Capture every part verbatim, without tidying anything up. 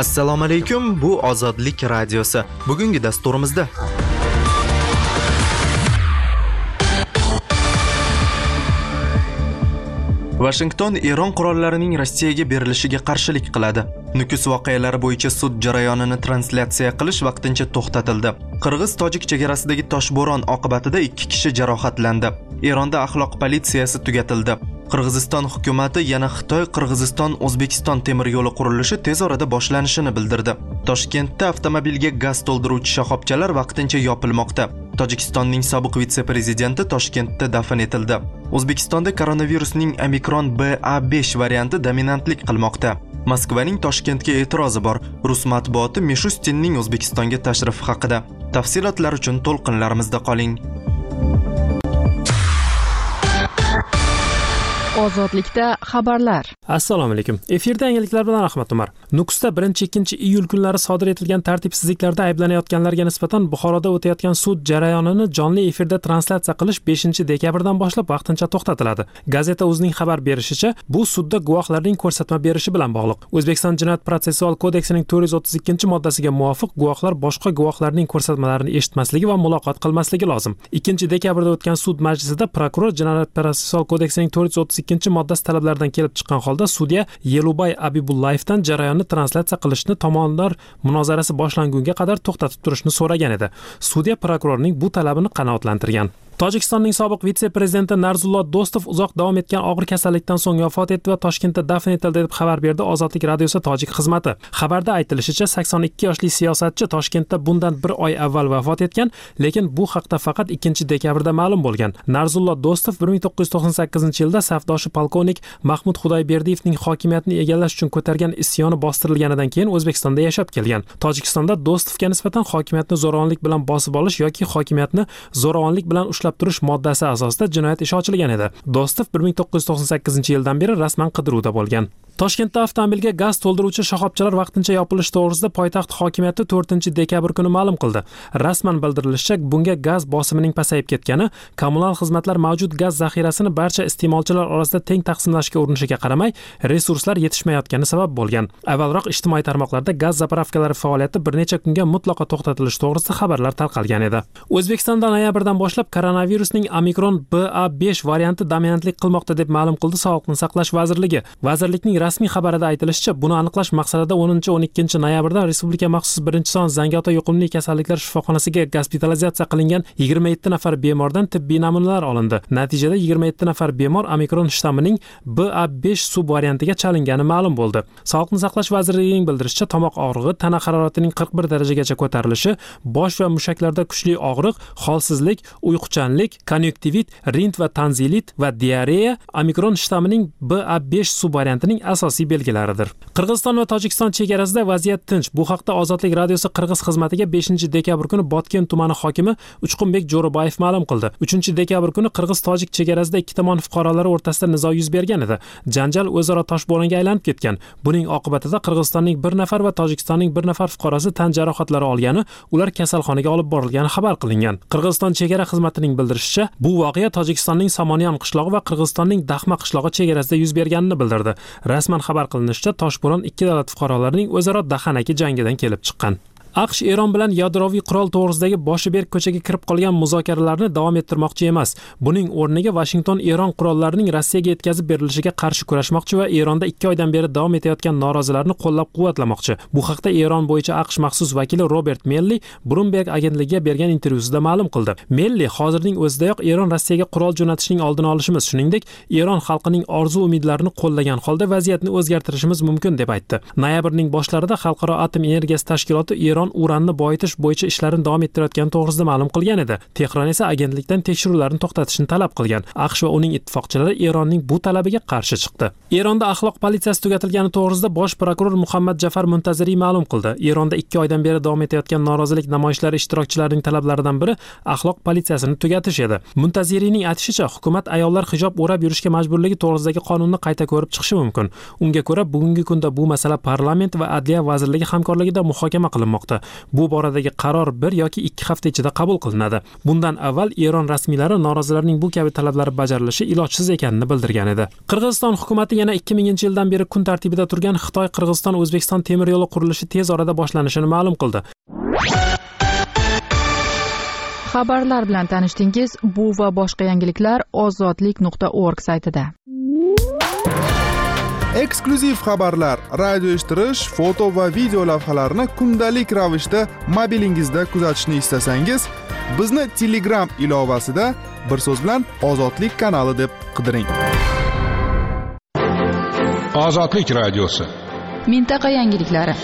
Assalomu alaykum, bu Ozodlik radiosi. Bugungi dasturimizda Washington Eron qurollarining Rossiyaga berilishiga qarshilik qiladi. Nukus voqealari bo'yicha sud jarayonini translyatsiya qilish vaqtincha to'xtatildi. Qirg'iz-Tojik chegarasidagi toshbo'ron oqibatida ikki kishi jarohatlandi. Eronda axloq politsiyasi tugatildi. Qirg'iziston hukumatı yana Xitoy Qirg'iziston O'zbekiston temir yo'li qurilishi tez orada boshlanishini bildirdi. Toshkentda avtomobilga gaz to'ldiruvchi shoxobchalar vaqtincha yopilmoqda. Tojikistonning sobiq vitse-prezidenti Toshkentda dafn etildi. O'zbekistonda koronavirusning Omikron B A besh varianti dominantlik qilmoqda. Moskvaning Toshkentga e'tirozi bor. Rus matbuoti Mishustinning O'zbekistonga tashrifi haqida. Tafsilotlar uchun to'lqinlarimizda qoling. Ozodlikda xabarlar. Assalomu alaykum. Efirda yangiliklar bilan Ahmad Umar. Nukusda birinchi ikkinchi iyul kunlari sodir etilgan tartibsizliklarda ayblanayotganlarga nisbatan Buxoroda o'tayotgan sud jarayonini jonli efirda translyatsiya qilish beshinchi dekabrdan boshlab vaqtincha to'xtatiladi. Gazeta o'zining xabar berishicha, bu sudda guvohlarning ko'rsatma berishi bilan bog'liq. O'zbekiston Jinoyat protsessual kodeksining to'rt yuz o'ttiz ikkinchi moddasiga muvofiq guvohlar boshqa guvohlarning ko'rsatmalarini eshitmasligi va muloqot qilmasligi lozim. ikkinchi dekabrda o'tgan sud majlisida prokuror Jinoyat protsessual kodeksining to'rt yuz o'ttiz ikkinchi moddasi talablaridan kelib chiqqan holda sudya Yelubay Abibullayevdan jarayonni translyatsiya qilishni tomonlar munozarasi boshlangunga qadar to'xtatib turishni so'ragan edi. Sudya prokurorning bu talabini qanoatlantirgan. Tojikistonning sobiq vitse-prezidenti Narzullo Do'stov uzoq davom etgan og'ir kasallikdan so'ng vafot etdi va Toshkentda dafn etildi deb xabar berdi Ozodlik radiosi Tojik xizmati. Xabarda aytilishicha, sakson ikki yoshli siyosatchi Toshkentda bundan bir oy avval vafot etgan, lekin bu haqda faqat ikkinchi dekabrda ma'lum bo'lgan. Narzullo Do'stov bir ming to'qqiz yuz to'qson sakkizinchi yilda safdoshi polkovnik Mahmud Xudoyberdiyevning hokimiyatni egallash uchun ko'targan isyoni bostirilganidan keyin O'zbekistonda yashab kelgan. Tojikistonda Do'stovga nisbatan hokimiyatni zo'ravonlik bilan bosib olish yoki hokimiyatni zo'ravonlik bilan ushlab turish moddasi asosida jinoyat ishi ochilgan edi. Do'stov bir ming to'qqiz yuz to'qson sakkizinchi yildan beri rasman qidiruvda bo'lgan. Toshkentda avtomobilga gaz to'ldiruvchi shoxobchalar vaqtincha yopilishi to'g'risida poytaxt hokimiyati to'rtinchi dekabr kuni ma'lum qildi. Rasman bildirilishicha, bunga gaz bosimining pasayib ketgani, kommunal xizmatlar mavjud gaz zaxirasini barcha iste'molchilar orasida teng taqsimlashga urinishiga qaramay, resurslar yetishmayotgani sabab bo'lgan. Avvalroq ijtimoiy tarmoqlarda gaz zapravkalari faoliyati bir necha kunga mutlaqo to'xtatilishi to'g'risida xabarlar tarqalgan edi. O'zbekistonda noyabrdan boshlab koronavirusning Omikron B A besh varianti dominantlik qilmoqda deb ma'lum qildi Sog'liqni saqlash vazirligi. Vazirlikning rasmiy xabarida aytilishicha, buni aniqlash maqsadida o'ninchi o'n ikkinchi noyabrda Respublika maxsus birinchi son Zangiota yuqumli kasalliklar shifoxonasiga gospitalizatsiya qilingan yigirma yetti nafar bemordan tibbiy namunalar olindi. Natijada yigirma yetti nafar bemor Omikron shtammining B A besh subvariantiga chalingani ma'lum bo'ldi. Sog'liqni saqlash vazirligining bildirishicha, tomoq og'rig'i, tana haroratining qirq bir darajagacha ko'tarilishi, bosh va mushaklarda kuchli og'riq, holsizlik, uyquchanlik, konyuktivit, rint va tanzilit va diareya Omikron shtammining B A besh subvariantining asosiy belgilaridir. Qirg'iziston va Tojikiston chegarasida vaziyat tinch. Bu haqda Ozodlik radiosi Qirg'iz xizmatiga beshinchi dekabr kuni Botken tumani hokimi Uchqunbek Jo'rabayev ma'lum qildi. uchinchi dekabr kuni Qirg'iz-Tojik chegarasida ikki tomon fuqarolari o'rtasida nizo yuz bergan edi. Janjal o'zaro toshbo'ronga aylanib ketgan. Buning oqibatida Qirg'izistonning bir nafar va Tojikistonning bir nafar fuqarosi tan jarohatlari olgani, ular kasalxonaga olib borilgani xabar qilingan. Qirg'iziston chegara xizmatining bildirishicha, bu voqea Tojikistonning Samonyan qishlog'i va Qirg'izistonning Daxma qishlog'i chegarasida yuz berganini bildirdi. Rasman xabar qilinishicha, toshbo'ron ikki davlat fuqarolarining o'zaro dahanaki jangidan kelib chiqqan. AQSh Eron bilan yadroviy qurol to'g'risidagi boshi berk ko'chaga kirib qolgan muzokaralarni davom ettirmoqchi emas. Buning o'rniga Washington Eron qurollarining Rossiyaga yetkazib berilishiga qarshi kurashmoqchi va Eronda ikki oydan beri davom etayotgan norozilarni qo'llab-quvvatlamoqchi. Bu haqda Eron bo'yicha AQSh maxsus vakili Robert Melli Bloomberg agentligiga bergan intervyusida ma'lum qildi. Melli hozirning o'zidayoq Eron Rossiyaga qurol jo'natishning oldini olishimiz, shuningdek, Eron xalqining orzu-umidlarini qo'llagan holda vaziyatni o'zgartirishimiz mumkin deb aytdi. Noyabrning boshlarida Xalqaro atom energiyasi tashkiloti Eron uranni boyitish bo'yicha ishlarini davom ettirayotgani to'g'risida ma'lum qilgan edi. Tehron esa agentlikdan tekshiruvlarni to'xtatishni talab qilgan. AQSh va uning ittifoqchilari Eronning bu talabiga qarshi chiqdi. Eronda axloq politsiyasi tugatilgani to'g'risida bosh prokuror Muhammad Jafar Muntaziriy ma'lum qildi. Eronda ikki oydan beri davom etayotgan norozilik namoyishlari ishtirokchilarining talablaridan biri axloq politsiyasini tugatish edi. Muntaziriyning aytishicha, hukumat ayollar hijob o'rab yurishga majburligi to'g'risidagi qonunni qayta ko'rib chiqishi mumkin. Unga ko'ra, bugungi kunda bu masala parlament va adliya vazirligi hamkorligida muhokama qilinmoqda. kelmoqda. Bu boradagi qaror bir yoki ikki hafta ichida qabul qilinadi. Bundan avval Eron rasmiylari norozilarning bu kabi talablari bajarilishi ilojsiz ekanini bildirgan edi. Qirg'iziston hukumatı yana ikki minginchi yildan beri kun tartibida turgan Xitoy-Qirg'iziston-O'zbekiston temir yo'li qurilishi tez orada boshlanishini ma'lum qildi. Xabarlar bilan tanishdingiz. Bu va boshqa yangiliklar ozodlik nuqta org saytida. Eksklyuziv xabarlar, radio eshittirish, foto va video lavhalarni kundalik ravishda mobilingizda kuzatishni istasangiz, bizni Telegram ilovasida bir so'z bilan Ozodlik kanali deb qidiring. Ozodlik radiosi. Mintaqa yangiliklari.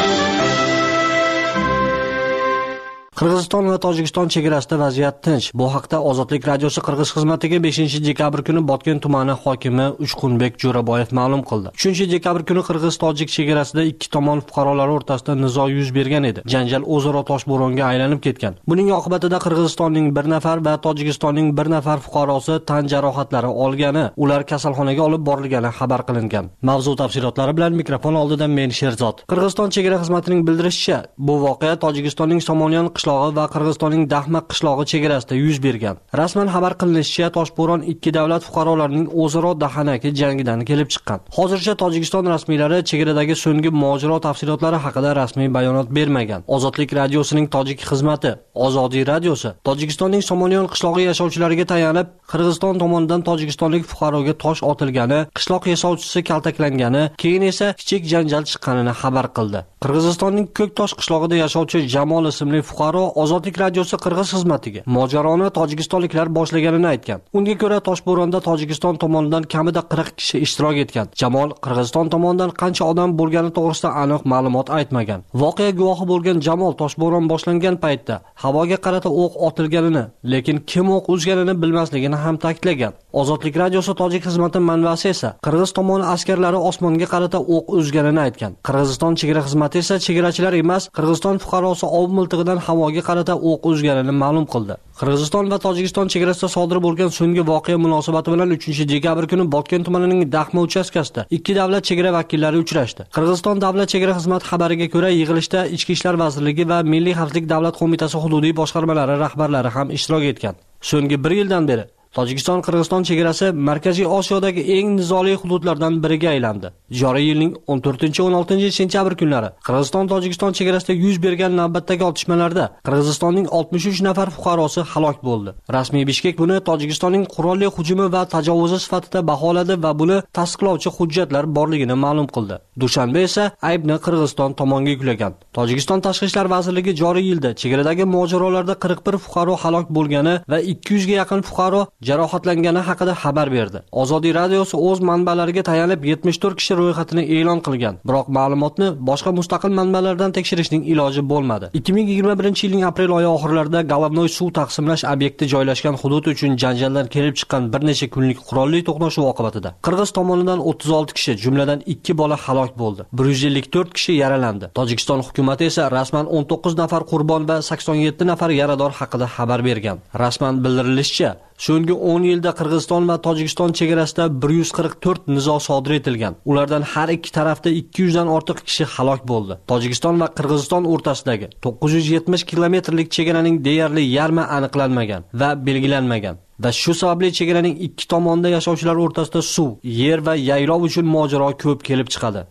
Qirg'iziston va Tojikiston chegarasida vaziyat tinch. Bu haqda Ozodlik radiosi Qirg'iz xizmatiga beshinchi dekabr kuni Botken tumani hokimi Uchqunbek Jo'raboyev ma'lum qildi. uchinchi dekabr kuni Qirg'iz-Tojik chegarasida ikki tomon fuqarolari o'rtasida nizo yuz bergan edi. Janjal o'zaro toshbo'ronga aylanib ketgan. Buning oqibatida Qirg'izistonning bir nafar va Tojikistonning bir nafar fuqarosi tan jarohatlari olgani, ular kasalxonaga olib borilgani xabar qilingan. Mavzu tafsilotlari bilan mikrofon oldida men Sherzod. Qirg'iziston chegara xizmatining bildirishicha, bu voqea Tojikistonning Somonyon va Qirg'izistonning Daxmaq qishlog'i chegarasida yuz bergan. Rasman xabar qilinishicha, toshbo'ron ikki davlat fuqarolarining o'zaro dahanaki jangidan kelib chiqqan. Hozircha Tojikiston rasmiylari chegaradagi so'nggi mojaro tafsilotlari haqida rasmiy bayonot bermagan. Ozodlik radiosining tojik xizmati, Ozodiy radiosi, Tojikistonning Somonyon qishlog'i yashovchilariga tayanib, Qirg'iziston tomonidan tojikistonlik fuqaroga tosh otilgani, qishloq yashovchisi kaltaklangani, keyin esa kichik janjal chiqqanini xabar qildi. Qirg'izistonning Ko'ktosh qishlog'ida yashovchi Jamol ismli fuqaro Ozodlik radiosi Qirg'iz xizmatiga mojaroni tojikistonliklar boshlaganini aytgan. Unga ko'ra, toshbo'ronda Tojikiston tomonidan kamida qirq kishi ishtirok etgan. Jamol Qirg'iziston tomonidan qancha odam bo'lgani to'g'risida aniq ma'lumot aytmagan. Voqea guvohi bo'lgan Jamol toshbo'ron boshlangan paytda havoga qarata o'q otilganini, lekin kim o'q uzganini bilmasligini ham ta'kidlagan. Ozodlik radiosi tojik xizmati manbasi esa Qirg'iz tomoni askarlari osmonga qarata o'q uzganini aytgan. Qirg'iziston chegara xizmati esa chegarachilar emas, Qirg'iziston fuqarosi ov miltig'idan havoga qarata o'q uzganini ma'lum qildi. Qirg'iziston va Tojikiston chegarasida sodir bo'lgan so'nggi voqea munosabati bilan uchinchi dekabr kuni Botken tumanining Daxma uchastkasida ikki davlat chegara vakillari uchrashdi. Qirg'iziston davlat chegara xizmati xabariga ko'ra, yig'ilishda Ichki ishlar vazirligi va Milliy xavfsizlik davlat qo'mitasi hududiy boshqarmalari rahbarlari ham ishtirok etgan. So'nggi bir yildan beri Tojikiston-Qirg'iziston chegarasi Markaziy Osiyodagi eng nizoli hududlardan biriga aylandi. Joriy yilning o'n to'rtinchi o'n oltinchi sentyabr kunlari Qirg'iziston-Tojikiston chegarasida yuz bergan navbatdagi otishmalarda Qirg'izistonning oltmish uch nafar fuqarosi halok bo'ldi. Rasmiy Bishkek buni Tojikistonning qurolli hujumi va tajovuzi sifatida baholadi va buni tasdiqlovchi hujjatlar borligini ma'lum qildi. Dushanba esa aybni Qirg'iziston tomoniga yuklagan. Tojikiston Tashqi ishlar vazirligi joriy yilda chegaradagi mojarolarda qirq bir fuqaro halok bo'lgani va ikki yuzga yaqin fuqaro jarohatlangani haqida xabar berdi. Ozodiy radiosi o'z manbalariga tayanib yetmish to'rt kishi ro'yxatini e'lon qilgan. Biroq ma'lumotni boshqa mustaqil manbalardan tekshirishning iloji bo'lmadi. ikki ming yigirma birinchi yilning aprel oyi oxirlarida Golovnoy suv taqsimlash obyekti joylashgan hudud uchun janjaldan kelib chiqqan bir necha kunlik qurolli to'qnashuv oqibatida Qirg'iz tomonidan o'ttiz olti kishi, jumladan ikki bola halok bo'ldi. bir yuz ellik to'rt kishi yaralandi. Tojikiston hukumatı esa rasman o'n to'qqiz nafar qurbon va sakson yetti nafar yarador haqida xabar bergan. Rasman bildirilishicha, so'nggi o'n yilda Qirg'iziston va Tojikiston chegarasida bir yuz qirq to'rt nizo sodir etilgan. Ulardan har ikki tarafda ikki yuzdan ortiq kishi halok bo'ldi. Tojikiston va Qirg'iziston o'rtasidagi to'qqiz yuz yetmish kilometrlik chegaraning deyarli yarmi aniqlanmagan va belgilanmagan. Va shu sababli chegaraning ikki tomonida yashovchilar o'rtasida suv, yer va yaylov uchun mojaro ko'p kelib chiqadi.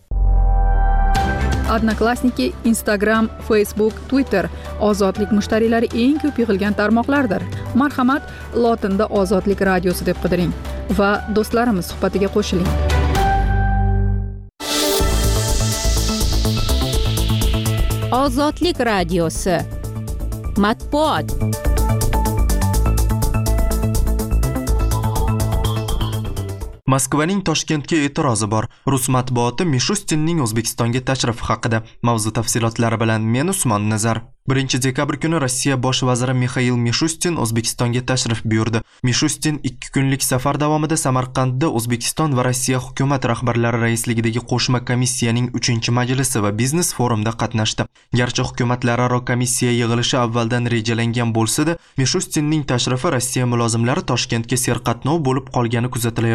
Odnoklassniki, Instagram, Facebook, Twitter ozodlik mushtariylari eng ko'p yig'ilgan tarmoqlardir. Marhamat, lotinda Ozodlik radiosi deb qidiring va do'stlarimiz suhbatiga qo'shiling. Ozodlik radiosi. Matbuot. Moskvaning Toshkentga e'tirozi bor. Rus matbuoti Mishustinning O'zbekistonga tashrifi haqida. Mavzu tafsilotlari bilan men Usmon Nazar. birinchi dekabr kuni Rossiya bosh vaziri Mixail Mishustin O'zbekistonga tashrif buyurdi. Mishustin ikki kunlik safar davomida Samarqandda O'zbekiston va Rossiya hukumat rahbarlari raisligidagi qo'shma komissiyaning uchinchi majlisi va biznes forumida qatnashdi. Garchi hukumatlararo komissiya yig'ilishi avvaldan rejalangan bo'lsa-da, Mishustinning tashrifi Rossiya mulozimlari Toshkentga serqatnov bo'lib qolgani kuzatilayotgan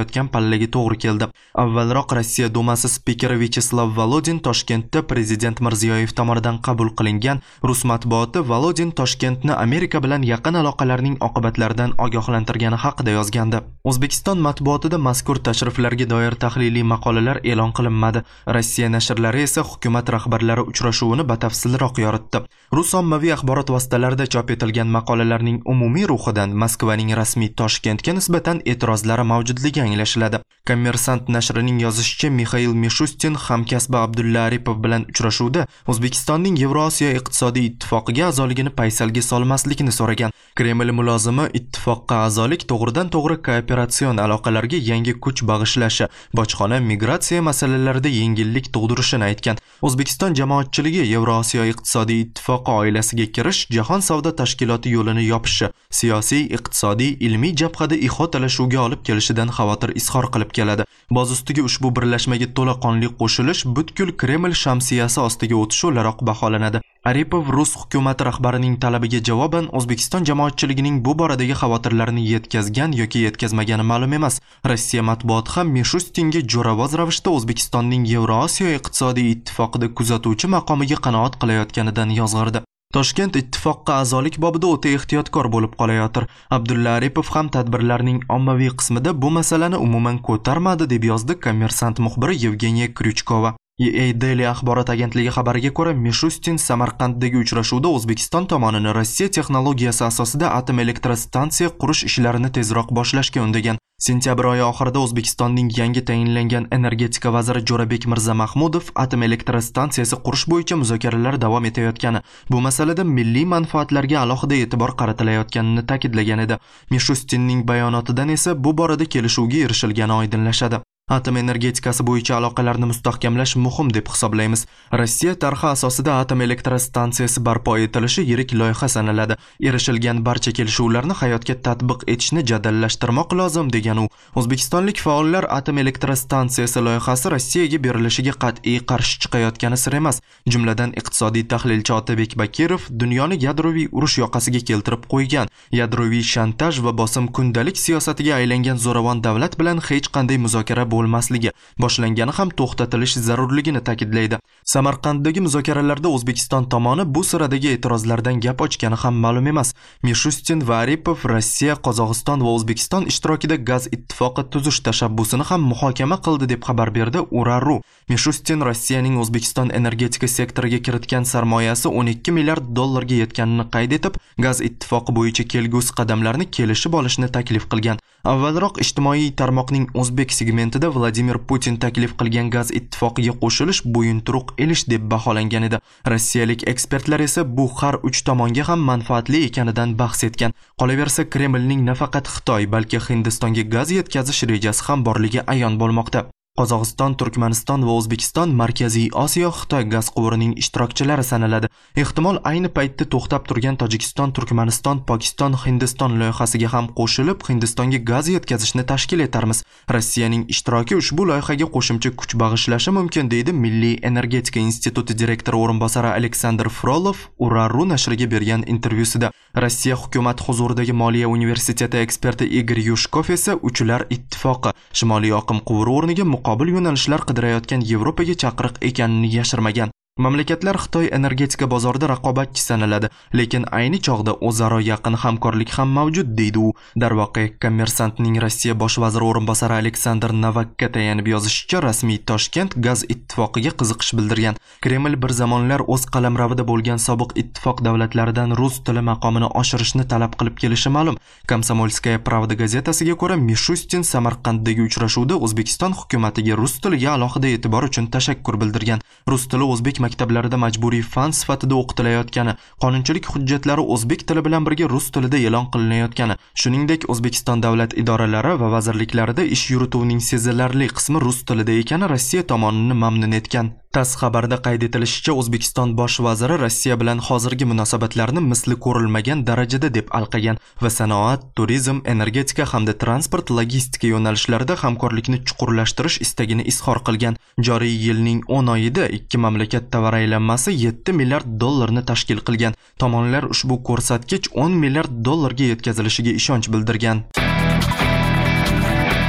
pallaga to'g'ri keldi. Avvalroq Rossiya Dumasi spikeri Vyacheslav Volodin Toshkentda prezident Mirziyoyev tomonidan qabul qilingan rus matbuoti Volodin Toshkentni Amerika bilan yaqin aloqalarning oqibatlaridan ogohlantirgani haqida yozgandi. O'zbekiston matbuotida mazkur tashriflarga doir tahliliy maqolalar e'lon qilinmadi. Rossiya nashrlari esa hukumat rahbarlari uchrashuvini batafsilroq yoritdi. Rus ommaviy axborot vositalarida chop etilgan maqolalarning umumiy ruhidan Moskvaning rasmiy Toshkentga nisbatan e'tirozlari mavjudligi anglashiladi. Kommersant nashrining yozishicha, Mixail Mishustin hamkasbi Abdulla Aripov bilan uchrashuvda O'zbekistonning Yevrosiyo iqtisodiy ittifoqiga a'zoligini paysalga solmaslikni so'ragan. Kreml mulozimi ittifoqqa a'zolik to'g'ridan-to'g'ri kooperasion aloqalarga yangi kuch bag'ishlashi, bojxona, migratsiya masalalarida yengillik tug'dirishini aytgan. O'zbekiston jamoatchiligi Yevrosiyo iqtisodiy ittifoqi oilasiga kirish jahon savdo tashkiloti yo'lini yopishi, siyosiy, iqtisodiy, ilmiy jabhada ixotalashuvga olib kelishidan xavotir izhor qilib keladi. Boz ustiga ushbu birlashmaga to'laqonli qo'shilish butkul Kreml shamsiyasi ostiga o'tish o'laroq baholanadi. Aripov Rus hukumati rahbarining talabiga javoban O'zbekiston jamoatchiligining bu boradagi xavotirlarini yetkazgan yoki yetkazmagani ma'lum emas. Rossiya matbuoti ham Mishustinga jo'ravoz ravishda O'zbekistonning Yevrosiyo iqtisodiy ittifoqida kuzatuvchi maqomiga qanoat qilayotganidan yozg'irdi. Toshkent ittifoqqa a'zolik bobida o'ta ehtiyotkor bo'lib qolayotir. Abdulla Aripov ham tadbirlarning ommaviy qismida bu masalani umuman ko'tarmadi, deb yozdi Kommersant muxbiri Yevgeniya Kryuchkova. E A Daily axborot agentligi xabariga ko'ra, Mishustin Samarqanddagi uchrashuvda O'zbekiston tomonini Rossiya texnologiyasi asosida atom elektrostansiya qurish ishlarini tezroq boshlashga undagan. Sentyabr oyi oxirida O'zbekistonning yangi tayinlangan energetika vaziri Jo'rabek Mirzamahmudov atom elektrostansiyasi qurish bo'yicha muzokaralar davom etayotgani, bu masalada milliy manfaatlarga alohida e'tibor qaratilayotganini ta'kidlagan edi. Mishustinning bayonotidan esa bu borada kelishuvga erishilgani oydinlashadi. Atom energetikasi bo'yicha aloqalarni mustahkamlash muhim deb hisoblaymiz. Rossiya tarixi asosida atom elektrostansiyasi barpo etilishi yirik loyiha sanaladi. Erishilgan barcha kelishuvlarni hayotga tatbiq etishni jadallashtirmoq lozim, degan u. O'zbekistonlik faollar atom elektrostansiyasi loyihasi Rossiyaga berilishiga qat'iy qarshi chiqayotgani sir emas. Jumladan iqtisodiy tahlilchi Otabek Bakirov dunyoni yadroviy urush yoqasiga keltirib qo'ygan, yadroviy shantaj va bosim kundalik siyosatiga aylangan zo'ravon davlat bilan hech qanday muzokara bo'lmasligi, boshlangani ham to'xtatilish zarurligini ta'kidlaydi. Samarqanddagi muzokaralarda O'zbekiston tomoni bu siradagi e'tirozlardan gap ochgani ham ma'lum emas. Mishustin va Aripov Rossiya, Qozog'iston va O'zbekiston ishtirokida gaz ittifoqi tuzish tashabbusini ham muhokama qildi, deb xabar berdi Uraru. Mishustin Rossiyaning O'zbekiston energetika sektoriga kiritgan sarmoyasi o'n ikki milliard dollarga yetganini qayd etib, gaz ittifoqi bo'yicha kelgusi qadamlarni kelishib olishni taklif qilgan. Avvalroq ijtimoiy tarmoqning o'zbek segmentida Vladimir Putin taklif qilgan gaz ittifoqiga qo'shilish bo'yinturuq elish deb baholangan edi. Rossiyalik ekspertlar esa bu har uch tomonga ham manfaatli ekanidan bahs etgan. Qolaversa, Kremlning nafaqat Xitoy, balki Hindistonga gaz yetkazish rejasi ham borligi ayon bo'lmoqda. Qozog'iston, Turkmaniston va O'zbekiston Markaziy Osiyo Xitoy gaz quvurining ishtirokchilari sanaladi. Ehtimol ayni paytda to'xtab turgan Tojikiston, Turkmaniston, Pokiston, Hindiston loyihasiga ham qo'shilib, Hindistonga gaz yetkazishni tashkil etarmiz. Rossiyaning ishtiroki ushbu loyihaga qo'shimcha kuch bag'ishlashi mumkin, deydi Milliy energetika instituti direktori o'rinbosari Aleksandr Frolov Uraru nashriga bergan intervyusida. Rossiya hukumat huzuridagi Moliya universiteti eksperti Igor Yushkov esa Uchlar ittifoqi Shimoliy oqim quvuri o'rniga muqobil yo'nalishlar qidirayotgan Yevropaga chaqiriq ekanini yashirmagan. Mamlakatlar Xitoy energetika bozorida raqobatchi sanaladi, lekin ayni chog'da o'zaro yaqin hamkorlik ham mavjud, deydi u. Darvoqe, Kommersantning Rossiya bosh vaziri o'rinbosari Aleksandr Novakka tayanib yozishicha, rasmiy Toshkent gaz ittifoqiga qiziqish bildirgan. Kreml bir zamonlar o'z qalamravida bo'lgan sobiq ittifoq davlatlaridan rus tili maqomini oshirishni talab qilib kelishi ma'lum. Komsomolskaya pravda gazetasiga ko'ra, Mishustin Samarqanddagi uchrashuvda O'zbekiston hukumatiga rus tiliga alohida e'tibor uchun tashakkur bildirgan. Rus tili o'zbek maktablarida majburiy fan sifatida o'qitilayotgani, qonunchilik hujjatlari o'zbek tili bilan birga rus tilida e'lon qilinayotgani, shuningdek O'zbekiston davlat idoralari va vazirliklarida ish yurituvning sezilarli qismi rus tilida ekani Rossiya tomonini mamnun etgan. TASS xabarida qayd etilishicha, O'zbekiston bosh vaziri Rossiya bilan hozirgi munosabatlarni misli ko'rilmagan darajada deb alqagan va sanoat, turizm, energetika hamda transport logistika yo'nalishlarida hamkorlikni chuqurlashtirish istagini izhor qilgan. Joriy yilning o'n oyida ikki mamlakat tovar aylanmasi yetti milliard dollarni tashkil qilgan. Tomonlar ushbu ko'rsatkich o'n milliard dollarga yetkazilishiga ishonch bildirgan.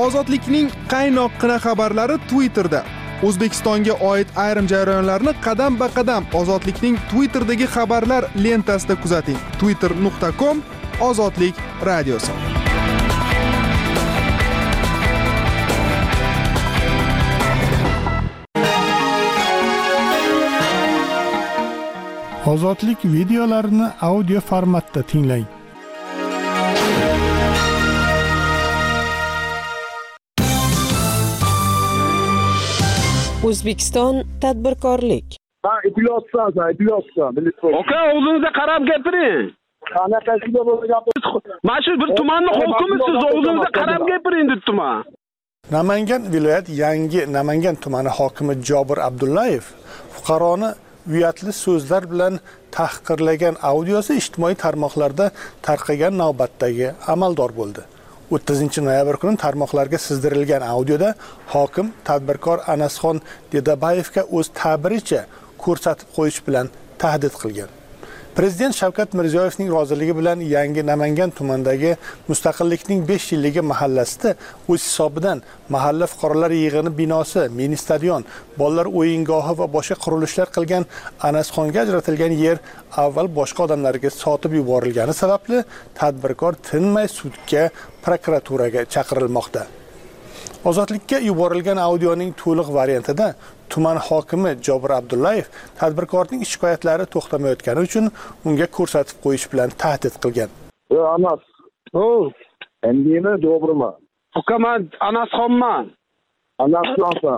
Ozodlikning qaynoqqina xabarlari Twitterda. O'zbekistonga oid ayrim jarayonlarni qadam-ba-qadam Ozodlikning Twitterdagi xabarlar lentasida kuzating. twitter nuqta com Ozodlik radiosi. Ozodlik videolarini audio formatda tinglang. O'zbekiston tadbirkorlik. Ben epilasyon, epilasyon. Oka, o'zingizni qarab gapiring. Qanaqasiga bo'lib gapirasiz? Mana shu bir tumanni hokimisiz, o'zingizni qarab gapiring debdim-a. Namangan viloyat yangi Namangan tumani hokimi Jobir Abdullayev fuqaroni uyatli so'zlar bilan tahqirlagan audiosi ijtimoiy tarmoqlarda tarqagan navbatdagi amaldor bo'ldi. o'ttizinchi noyabr kuni tarmoqlarga sizdirilgan audioda hokim tadbirkor Anasxon Dedabayevga o'z ta'biricha ko'rsatib qo'yish bilan tahdid qilgan. Prezident Shavkat Mirziyoyevning roziligi bilan yangi Namangan tumanidagi Mustaqillikning besh yilligi mahallasida o'z hisobidan mahalla fuqarolar yig'ini binosi, mini stadion, bolalar o'yingohi va boshqa qurilishlar qilgan Anasxonga ajratilgan yer avval boshqa odamlarga sotib yuborilgani sababli tadbirkor tinmay sudga, prokuraturaga chaqirilmoqda. Ozodlikka yuborilgan audioning to'liq variantida tuman hokimi Jobir Abdullayev tadbirkorning shikoyatlari to'xtamayotgani uchun unga ko'rsatib qo'yish bilan tahdid qilgan. Yo, Anas. O, endimi Jobirmi? Oka, men Anasxonman. Anasxonsan.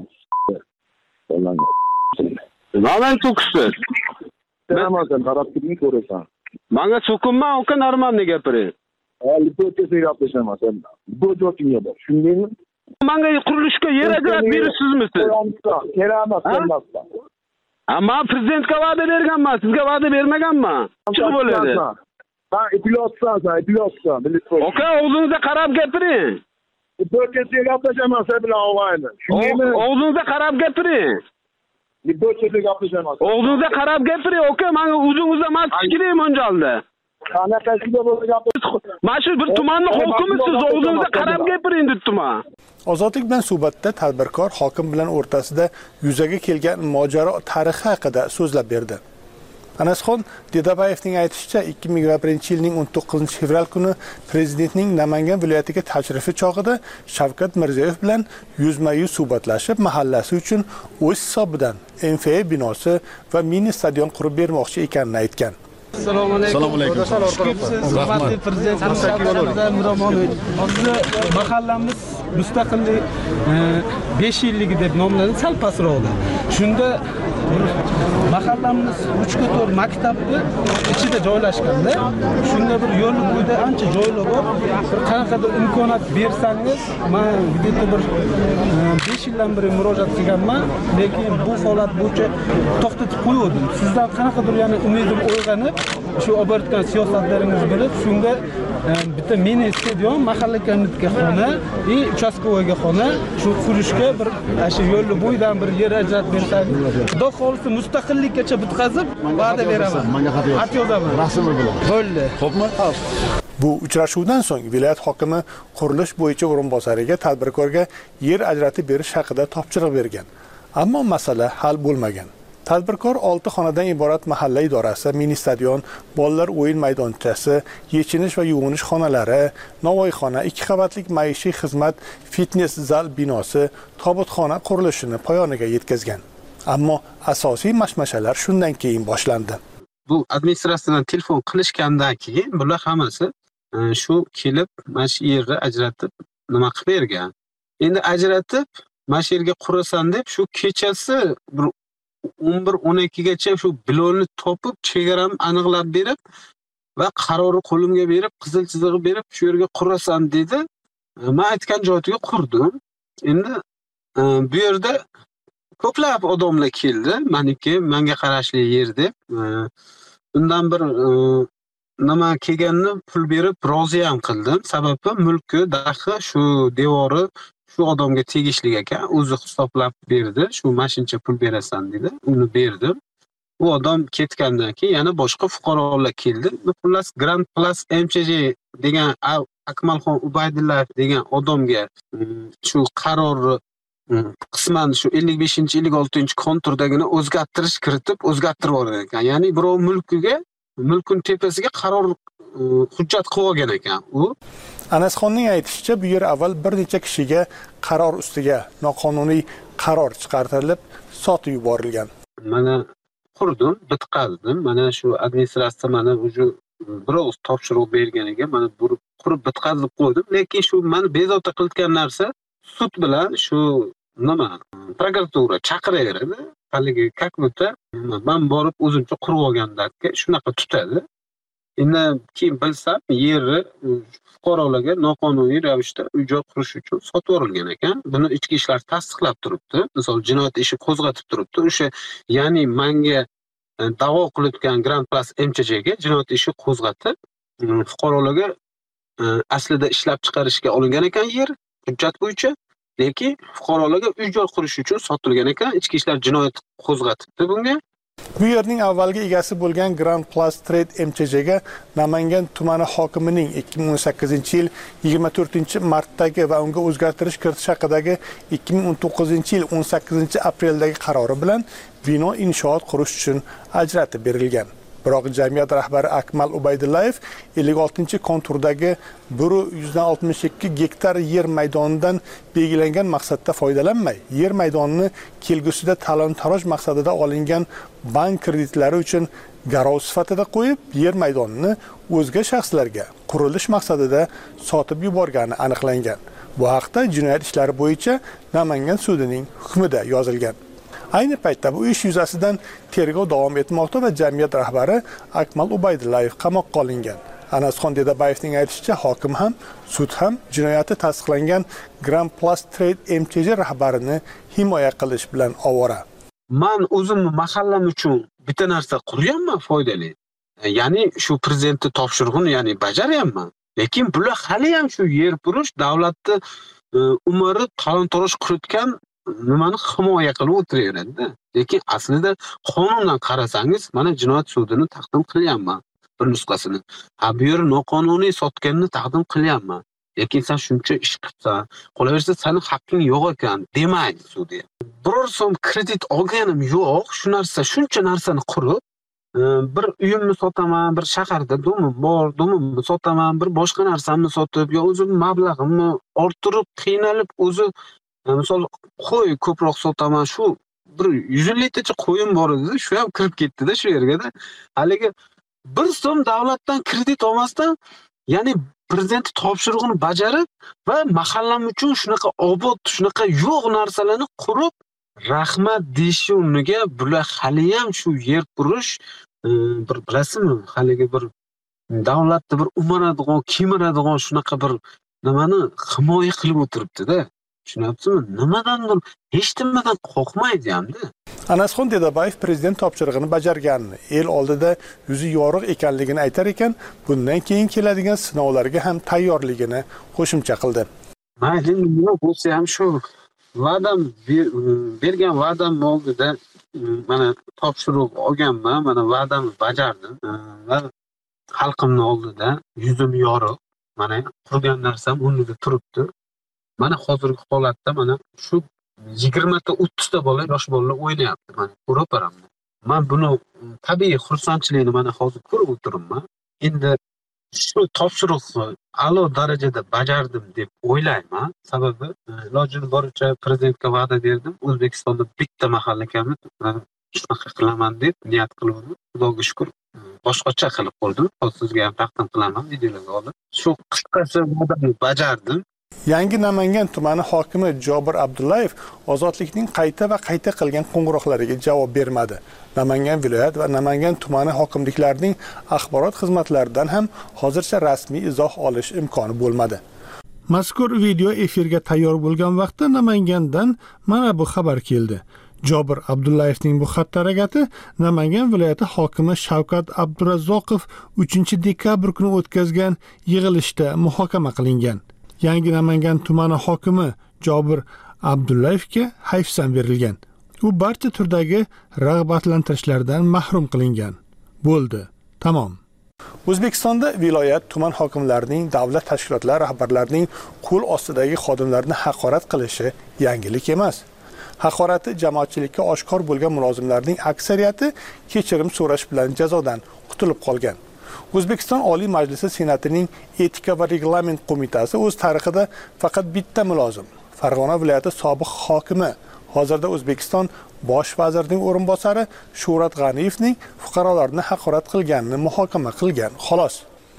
Nima so'kishsiz? Nima sen qarab turib ko'rasan. Menga so'kinma, oka, normalni gapiring. Ali bo'tga gaplashama sen. Bu jo'tinga bor. Shundaymi? Menga qurilishga yer ajratib berasizmi siz? Kerak emas. Amma prezidentga va'da berganman, sizga va'da bermaganman. Chiqib bo'ladi. Ben epilasyon, epilasyon. Oka, o'zingizga qarab gapiring. Bo'tga gaplashama sen bilan ovayni. Shundaymi? O'zingizga qarab gapiring. Bo'tga gaplashama. O'zingizga qarab gapiring, oka, menga o'zingizga emas fikrim mo'ljalda. Qanaqasiga bo'lib gapirasiz? Mana shu bir tumanni hokimisiz, o'zingizga qarab gapiring debdim-a. Ozodlik bilan suhbatda tadbirkor hokim bilan o'rtasida yuzaga kelgan mojaro tarixi haqida so'zlab berdi. Anasxon Dedabayevning aytishicha, ikki ming yigirma birinchi yilning o'n to'qqizinchi fevral kuni prezidentning Namangan viloyatiga tashrifi chog'ida Shavkat Mirziyoyev bilan yuzma-yuz suhbatlashib, mahallasi uchun o'z hisobidan M F A binosi va mini stadion qurib bermoqchi ekanini aytgan. Assalomu alaykum. Assalomu alaykum. Hurmatli prezident Shavkat Miromonovich, hozir mahallamiz mustaqillik besh yilligi deb nomlanadi, sal pastroqda. Shunda mahallamiz uch qator maktabni ichida joylashganda, shunda bir yo'l bo'yida ancha joylar bor. Bir qanaqadir imkoniyat bersangiz, men где-то bir besh yildan beri murojaat qilganman, lekin bu holat bo'yicha to'xtatib qo'ydim. Sizdan qanaqadir yana umidim uyg'onib, shu obortgan siyosatlaringiz bilib, shunga bitta mini stadion, mahalla komitetga xona, и uchastkovoyga xona, shu qurishga bir shu yo'l bo'yidan bir yer ajratib bersangiz, xudo xolisi mustaqillikkacha bitkazib, va'da beraman. Xat yozaman. Rasmi bilan. Bo'ldi. Xo'pmi? Bu uchrashuvdan so'ng viloyat hokimi qurilish bo'yicha o'rinbosariga tadbirkorga yer ajratib berish haqida topshiriq bergan. Ammo masala hal bo'lmagan. Tadbirkor olti xonadan iborat mahalla idorasi, mini stadion, bolalar o'yin maydonchasi, yechinish va yuvinish xonalari, novvoyxona, ikki qavatlik maishiy xizmat, fitnes zal binosi, tobutxona qurilishini poyoniga yetkazgan. Ammo asosiy mashmashalar shundan keyin boshlandi. Bu administratsiyadan telefon qilishgandan keyin bular hammasi shu kelib, mana shu yerni ajratib nima qilib bergan. Endi ajratib, mana shu yerga qurasan deb shu kechasi bir o'n bir o'n ikki gacha shu bilonni topib, chegaramni aniqlab berib va qarori qo'limga berib, qizil chizig'i berib, shu yerga qurasan dedi. Men aytgan joyiga qurdim. Endi bu yerda ko'plab odamlar keldi. Meniki, menga qarashli yer deb. Undan bir nima kelganini pul berib rozi ham qildim. Sababi mulki, daxi shu devori shu odamga tegishli ekan, o'zi hisoblab berdi. Shu mashincha pul berasan dedi. Uni berdim. Bu odam ketgandan keyin yana boshqa fuqarolar keldi. Plus Grand Plus M C J degan Akmalxon Ubaydullayev degan odamga shu qarorni qisman shu ellik beshinchi ellik oltinchi konturdagini o'zgartirish kiritib o'zgartirib yuborgan ekan. Ya'ni birov mulkiga, mulkning tepasiga qaror hujjat qilib olgan ekan u. Anasxonning aytishicha, bu yer avval bir necha kishiga qaror ustiga noqonuniy qaror chiqartirilib, sotib yuborilgan. Mana qurdim, bitqazdim. Mana shu administratsiya mana o'sha birov topshiriq berganiga mana burib qurib bitqazib qo'ydim. Lekin shu meni bezovta qilayotgan narsa sud bilan shu nima prokuratura chaqiraveradi. Haligi как будто men borib o'zimcha qurib olgandakka shunaqa tutadi. Endi keyin bilsam, yerni fuqarolarga noqonuniy ravishda uy-joy qurish uchun sotib yuborilgan ekan. Buni ichki ishlar tasdiqlab turibdi. Misol jinoyat ishi qo'zg'atib turibdi. O'sha ya'ni menga da'vo qilayotgan Grand Plus M Ch Jga jinoyat ishi qo'zg'atib, fuqarolarga aslida ishlab chiqarishga olingan ekan yer hujjat bo'yicha, lekin fuqarolarga uy-joy qurish uchun sotilgan ekan. Ichki ishlar jinoyat qo'zg'atibdi bunga. Bu yerning avvalgi egasi bo'lgan Grand Plus Trade M Ch Jga Namangan tumani hokimining ikki ming o'n sakkizinchi yil yigirma to'rtinchi martdagi va unga o'zgartirish kiritish haqidagi ikki ming o'n to'qqizinchi yil o'n sakkizinchi apreldagi qarori bilan bino inshoot qurish uchun ajratib berilgan. Biroq jamiyat rahbari Akmal Ubaydullayev ellik oltinchi konturdagi bir yuz oltmish ikki gektar yer maydonidan belgilangan maqsadda foydalanmay, yer maydonini kelgusida talon-taroj maqsadida olingan bank kreditlari uchun garov sifatida qo'yib, yer maydonini o'zga shaxslarga qurilish maqsadida sotib yuborgani aniqlangan. Bu haqda jinoyat ishlari bo'yicha Namangan sudining hukmida yozilgan. Ayni paytda bu ish yuzasidan tergov davom etmoqda va jamiyat rahbari Akmal Ubaydullayev qamoqqa olingan. Anasxon Dedabayevning aytishicha, hokim ham, sud ham jinoyati tasdiqlangan Grand Plus Trade M Ch J rahbarini himoya qilish bilan ovora. Men o'zimni mahallam uchun bitta narsa quryapman foydali. Ya'ni shu prezidentning topshirig'ini ya'ni bajaryapman. Lekin bular hali ham shu yer purish davlatni umri talon-taroj qilayotgan nimani himoya qilib o'tiraveradi. Lekin aslida qonundan qarasangiz, mana jinoyat sudini taqdim qilyapman bir nusxasini. Ha, bu yer noqonuniy sotganini taqdim qilyapman. Lekin sen shuncha ish qilsan, qolaversa sening haqqing yo'q ekan demaydi sudya. Biror so'm kredit olganim yo'q, shu narsa, shuncha narsani qurib, bir uyimni sotaman, bir shaharda domim bor, domimni sotaman, bir boshqa narsamni sotib, yo o'zim mablag'imni orttirib, qiynalib o'zi misol qo'y ko'proq sotaman, shu bir yuz ellik tacha qo'yim bor edi, shu ham kirib ketdi-da shu yerga-da. Haligi bir so'm davlatdan kredit olmasdan, ya'ni prezident topshirig'ini bajarib va mahallam uchun shunaqa obod, shunaqa yo'q narsalarni qurib, rahmat deyishi o'rniga bular hali ham shu yer qurish, bir bilasizmi, haligi bir davlatni bir umaradigan, kemiradigan shunaqa bir nimani himoya qilib o'tiribdi-da. Tushunyapsizmi? Nimadandir hech nimadan qo'rqmaydi hamda. Anasxon Dedabayev prezident topshirig'ini bajarganini, el oldida yuzi yorug' ekanligini aytar ekan, bundan keyin keladigan sinovlarga ham tayyorligini qo'shimcha qildi. Mayli, nima bo'lsa ham shu va'dam bergan va'dam oldida mana topshiriq olganman, mana va'damni bajardim va xalqimning oldida yuzim yorug', mana qurgan narsam o'rnida turibdi. Mana hozirgi holatda mana shu yigirma ta o'ttiz ta bola, yosh bolalar o'ynayapti. Mana ko'rib beraman. Men buni tabiiy xursandchilikni mana hozir ko'rib o'tiribman. Endi shu topshiriqni a'lo darajada bajardim deb o'ylayman. Sababi ilojim boricha prezidentga va'da berdim. O'zbekistonda bitta mahalla kami shunaqa qilaman deb niyat qildim. Xudoga shukr, boshqacha qilib qo'ydim. Hozir sizga ham taqdim qilaman videolarga olib. Shu qisqacha va'dani bajardim. Yangi Namangan tumani hokimi Jobir Abdullayev ozodlikning qayta va qayta qilgan qo'ng'iroqlariga javob bermadi. Namangan viloyat va Namangan tumani hokimliklarining axborot xizmatlaridan ham hozircha rasmiy izoh olish imkoni bo'lmadi. Mazkur video efirga tayyor bo'lgan vaqtda Namangandan mana bu xabar keldi. Jobir Abdullayevning bu xatti-harakati Namangan viloyati hokimi Shavkat Abdurazzoqov uchinchi dekabr kuni o'tkazgan yig'ilishda muhokama qilingan. Yangi Namangan tumani hokimi Jobir Abdullayevga hayfsan berilgan. U barcha turdagi rag'batlantirishlardan mahrum qilingan. Bo'ldi. Tamom. O'zbekistonda viloyat, tuman hokimlarining, davlat tashkilotlari rahbarlarining qo'l ostidagi xodimlarni haqorat qilishi yangilik emas. Haqorati jamoatchilikka oshkor bo'lgan mulozimlarning aksariyati kechirim so'rash bilan jazodan qutulib qolgan. O'zbekiston Oliy Majlisi Senatining Etika va reglament qo'mitasi o'z tarixida faqat bitta mulozim, Farg'ona viloyati sobiq hokimi, hozirda O'zbekiston bosh vazirining o'rinbosari Shuhrat G'aniyevning fuqarolarni haqorat qilganini muhokama qilgan, xolos.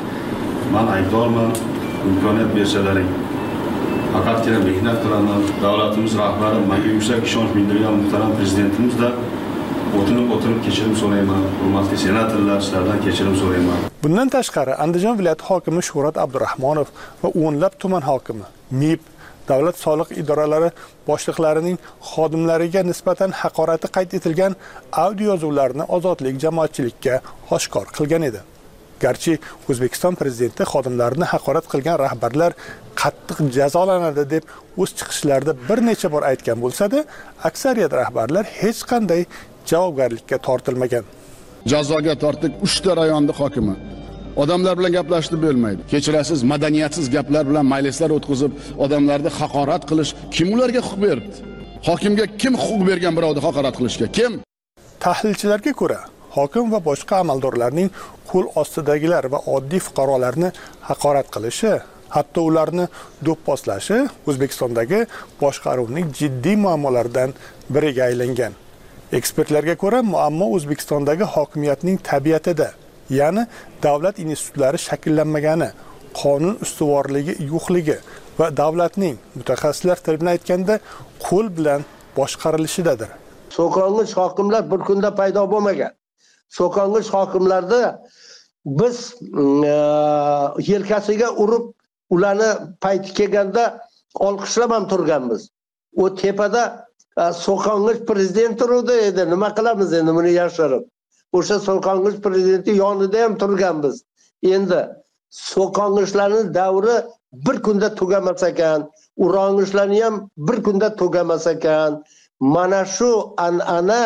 Men aybdorman, imkoniyat bersalaring. Faqatgina mehnat qilaman. Davlatimiz rahbari, menga yuksak ishonch bildirgan muhtaram prezidentimizda o'tinib o'tirib kechirim so'rayman. Hurmatli senatorlar, sizlardan kechirim so'rayman. Bundan tashqari, Andijon viloyati hokimi Shuhrat Abdurahmonov va o'nlab tuman hokimi, M I B, davlat soliq idoralari boshliqlarining xodimlariga nisbatan haqorati qayd etilgan audio yozuvlarni ozodlik jamoatchilikka oshkor qilgan edi. Garchi O'zbekiston prezidenti xodimlarni haqorat qilgan rahbarlar qattiq jazolanadi deb o'z chiqishlarida bir necha bor aytgan bo'lsa-da, aksariyat rahbarlar hech qanday javobgarlikka tortilmagan. Jazoga tortdik uchta rayonning hokimi. Odamlar bilan gaplashib bo'lmaydi. Kechirasiz, madaniyatsiz gaplar bilan majlislar o'tkazib, odamlarni haqorat qilish kim ularga huquq berdi? Hokimga kim huquq bergan birovni haqorat qilishga? Kim? Tahlilchilarga ko'ra, hokim va boshqa amaldorlarning qo'l ostidagilar va oddiy fuqarolarni haqorat qilishi, hatto ularni do'pposlashi O'zbekistondagi boshqaruvning jiddiy muammolaridan biriga aylangan. Ekspertlarga ko'ra, muammo O'zbekistondagi hokimiyatning tabiatida, ya'ni davlat institutlari shakllanmagani, qonun ustuvorligi yo'qligi va davlatning mutaxassislar tili bilan aytganda qo'l bilan boshqarilishidadir. So'kong'ich hokimlar bir kunda paydo bo'lmagan. So'kong'ich hokimlarda biz e, yelkasiga urib, ularni payti kelganda olqishlab ham turganmiz. O tepada e, So'kong'ich prezident turuvdi edi. Nima qilamiz endi buni yashirib? O'sha So'kong'ich prezidenti yonida ham turganmiz. Endi So'kong'ichlarning davri bir kunda tugamas ekan, Urong'ichlarni ham bir kunda tugamas ekan. Mana shu an'ana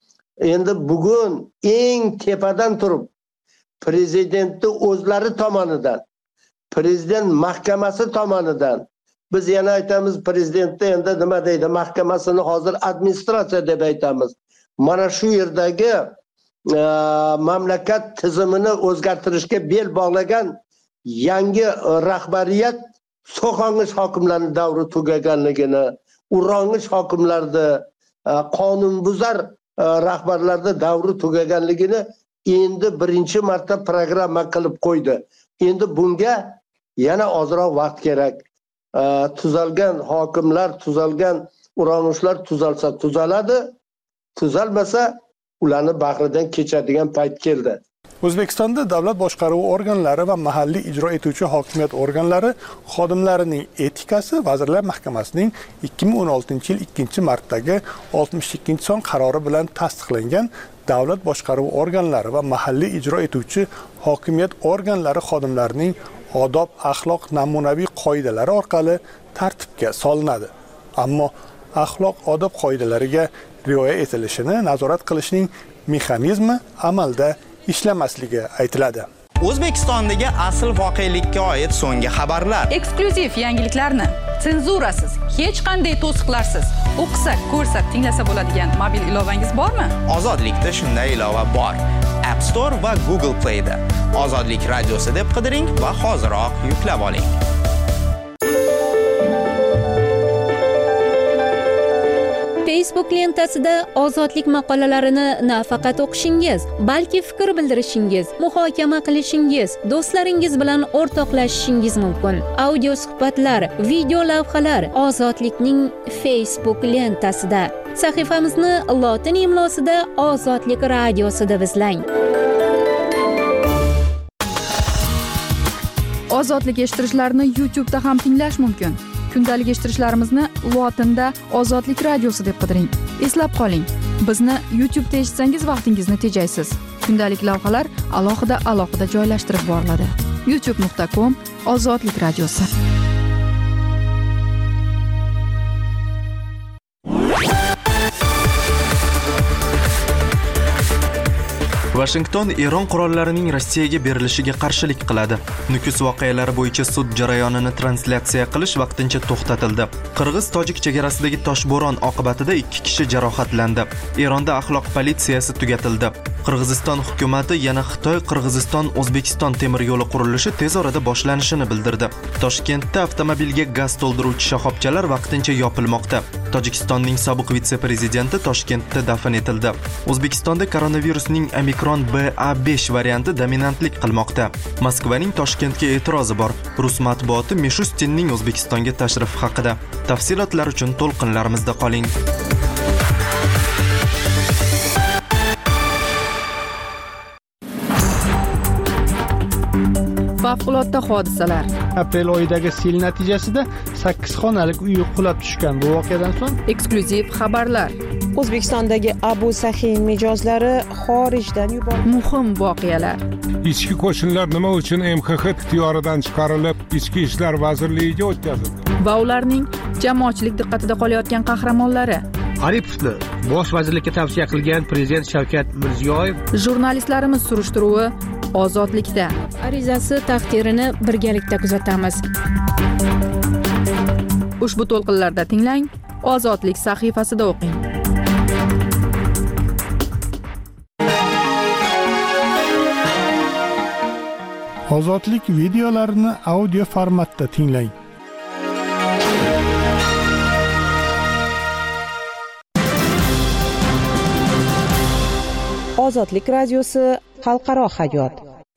endi bugun eng tepadan turib prezidentni o'zlari tomonidan, prezident mahkamasi tomonidan, biz yana aytamiz prezidentni endi nima deydi, mahkamasini hozir administratsiya deb aytamiz. Mana shu yerdagi e, mamlakat tizimini o'zgartirishga bel bog'lagan yangi rahbariyat So'kong'ich hokimlarning davri tugaganligini, Urong'ich hokimlarda qonunbuzar rahbarlarda davri tugaganligini endi birinchi marta programma qilib qo'ydi. Endi bunga yana ozroq vaqt kerak. Tuzalgan hokimlar, tuzalgan Urong'ichlar tuzalsa tuzaladi, tuzalmasa ularni bag'ridan kechadigan payt keldi. O'zbekistonda davlat boshqaruvi organlari va mahalliy ijro etuvchi hokimiyat organlari xodimlarining etikasi Vazirlar Mahkamasining ikki ming o'n oltinchi yil ikkinchi martdagi oltmish ikkinchi son qarori bilan tasdiqlangan davlat boshqaruvi organlari va mahalliy ijro etuvchi hokimiyat organlari xodimlarining odob axloq namunaviy qoidalari orqali tartibga solinadi. Ammo axloq odob qoidalariga rioya etilishini nazorat qilishning mexanizmi amalda ishlamasligi aytiladi. O'zbekistondagi asl voqelikka oid so'nggi xabarlar, eksklyuziv yangiliklarni senzurasiz, hech qanday to'siqlarsiz o'qisa, ko'rsa, tinglasa bo'ladigan mobil ilovangiz bormi? Ozodlikda shunday ilova bor. App Store va Google Play da Ozodlik radiosi deb qidiring va hoziroq yuklab oling. Facebook lentasida ozodlik maqolalarini nafaqat o'qishingiz, balki fikr bildirishingiz, muhokama qilishingiz, do'stlaringiz bilan o'rtoqlashishingiz mumkin. Audio suhbatlar, video lavhalar Ozodlikning Facebook lentasida. Sahifamizni lotin imlosida Ozodlik radiosi deb izlang. Ozodlik eshittirishlarni YouTube da ham tinglash mumkin. Kundalik eshittirishlarimizni lotinda Ozodlik radiosi deb qidiring. Eslab qoling, bizni YouTube da eshitsangiz vaqtingizni tejaysiz. Kundalik lavhalar alohida alohida joylashtirib boriladi. youtube nuqta com Ozodlik radiosi. Washington Eron qurollarining Rossiyaga berilishiga qarshilik qiladi. Nukus voqealari bo'yicha sud jarayonini translyatsiya qilish vaqtincha to'xtatildi. Qirg'iz-tojik chegarasidagi toshbo'ron oqibatida ikki kishi jarohatlandi. Eronda axloq politsiyasi tugatildi. Qirg'iziston hukumatı yana Xitoy-Qirg'iziston-O'zbekiston temir yo'li qurilishi tez orada boshlanishini bildirdi. Toshkentda avtomobilga gaz to'ldiruvchi shoxobchalar vaqtincha yopilmoqda. Tojikistonning sobiq vitse-prezidenti Toshkentda dafn etildi. O'zbekistonda koronavirusning Omikron B A besh varianti dominantlik qilmoqda. Moskvaning Toshkentga e'tirozi bor. Rus matbuoti Mishustinning O'zbekistonga tashrifi haqida. Tafsilotlar uchun to'lqinlarimizda qoling. Favqulodda hodisalar. Aprel oyidagi sel natijasida sakkiz xonalik uy qulab tushgan. Bu voqeadan so'ng eksklyuziv xabarlar. O'zbekistondagi Abu Sahin mijozlari xorijdan yuborildi. Muhim voqealar. Ichki qo'shinlar nima uchun M X X ixtiyoridan chiqarilib, Ichki ishlar vazirligiga o'tkazildi? Va ularning jamoatchilik diqqatida qolayotgan qahramonlari. Aripovni bosh vazirlikka tavsiya qilgan prezident Shavkat Mirziyoyev. Jurnalistlarimiz surishtiruvi Ozodlikda. Arizasi taqdirini birgalikda kuzatamiz. Ushbu to'lqinlarda tinglang, Ozodlik sahifasida o'qing. Ozodlik videolarini audio formatda tinglang. Ozodlik radiosi xalqaro hayot.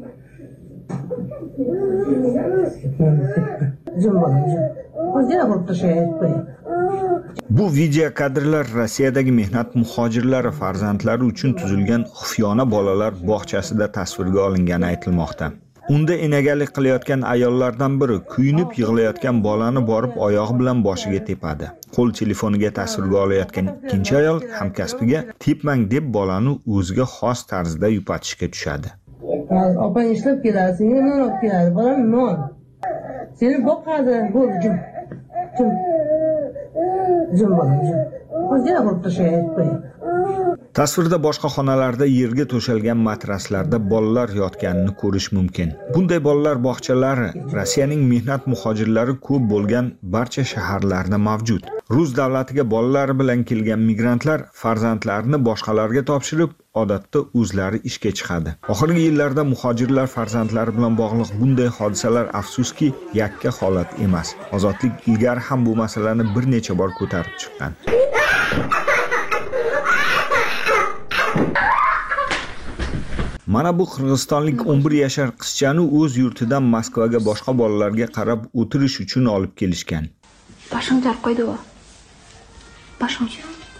Bu video kadrlar Rossiyadagi mehnat muhojirlari farzandlari uchun tuzilgan xufiyona bolalar bog'chasida tasvirga olingani aytilmoqda. Unda enagalik qilayotgan ayollardan biri kuyinib yig'layotgan bolani borib oyog'i bilan boshiga tepadi. Qo'l telefoniga tasvirga olayotgan ikkinchi ayol hamkasbiga tepmang deb bolani o'ziga xos tarzda yupatishga tushadi. Opa ishlab keladi, senga non olib keladi, bolam non. Seni boqadi, bo'ldi, jim. Jim. Jim bolam, jim. O'zingga olib tashlaydi. Tasvirda boshqa xonalarda yerga to'shalgan matraslarda bolalar yotganini ko'rish mumkin. Bunday bolalar bog'chalari Rossiyaning mehnat muhojirlari ko'p bo'lgan barcha shaharlarda mavjud. Rus davlatiga bolalari bilan kelgan migrantlar farzandlarini boshqalarga topshirib, odatda o'zlari ishga chiqadi. Oxirgi yillarda muhojirlar farzandlari bilan bog'liq bunday hodisalar afsuski yakka holat emas. Ozodlik ilgari ham bu masalani bir necha bor ko'tarib chiqqan. Mana bu qirg'izistonlik o'n bir yashar qizchani o'z yurtidan Moskvaga boshqa bolalarga qarab o'tirish uchun olib kelishgan. Boshimga qo'ydi u. Boshimga.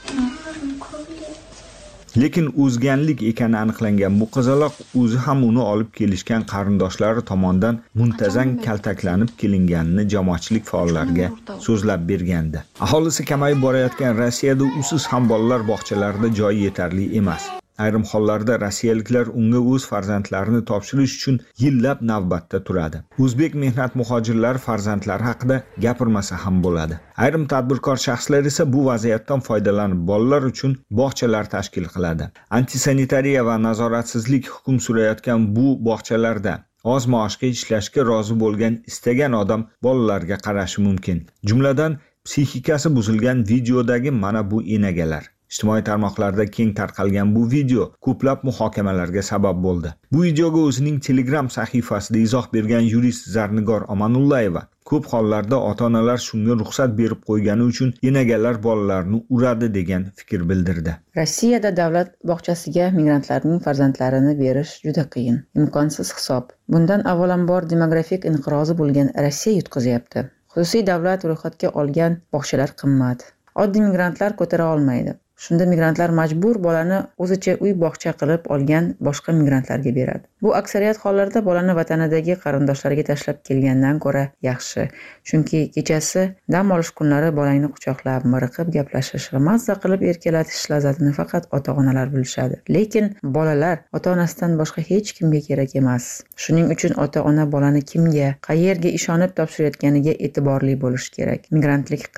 Lekin o'zganlik ekani aniqlangan bu qizaloq o'zi ham uni olib kelishgan qarindoshlari tomonidan muntazam kaltaklanib kelinganini jamoatchilik faollariga so'zlab bergandi. Aholisi kamayib borayotgan Rossiyada usiz ham bolalar bog'chalarida joy yetarli emas. Ayrim hollarda rossiyaliklar unga o'z farzandlarini topshirish uchun yillab navbatda turadi. O'zbek mehnat muhojirlari farzandlari haqida gapirmasa ham bo'ladi. Ayrim tadbirkor shaxslar esa bu vaziyatdan foydalanib bolalar uchun bog'chalar tashkil qiladi. Antisanitariya va nazoratsizlik hukm surayotgan bu bog'chalarda oz maoshga ishlashga rozi bo'lgan istagan odam bolalarga qarashi mumkin. Jumladan, psixikasi buzilgan videodagi mana bu enagalar. Ijtimoiy tarmoqlarda keng tarqalgan bu video ko'plab muhokamalarga sabab bo'ldi. Bu videoga o'zining Telegram sahifasida izoh bergan yurist Zarnigor Omonullayeva ko'p hollarda ota-onalar shunga ruxsat berib qo'ygani uchun enagalar bolalarini uradi degan fikr bildirdi. Rossiyada davlat bog'chasiga migrantlarning farzandlarini berish juda qiyin, imkonsiz hisob. Bundan avvalambor demografik inqirozi bo'lgan Rossiya yutqizyapti. Xususiy davlat ro'yxatga olgan bog'chalar qimmat. Oddiy migrantlar ko'tara olmaydi. Shunda migrantlar majbur bolani o'zicha uy bog'cha qilib olgan boshqa migrantlarga beradi. Bu aksariyat hollarda bolani vatanidagi qarindoshlariga tashlab kelgandan ko'ra yaxshi. Chunki kechasi dam olish kunlari bolangni quchoqlab, miriqib gaplashish va mazza qilib erkalatish lazzatini faqat ota-onalar bilishadi. Lekin bolalar ota-onasidan boshqa hech kimga kerak emas. Shuning uchun ota-ona bolani kimga, qayerga ishonib topshirayotganiga e'tiborli bo'lish kerak. Migrantlik qiyin.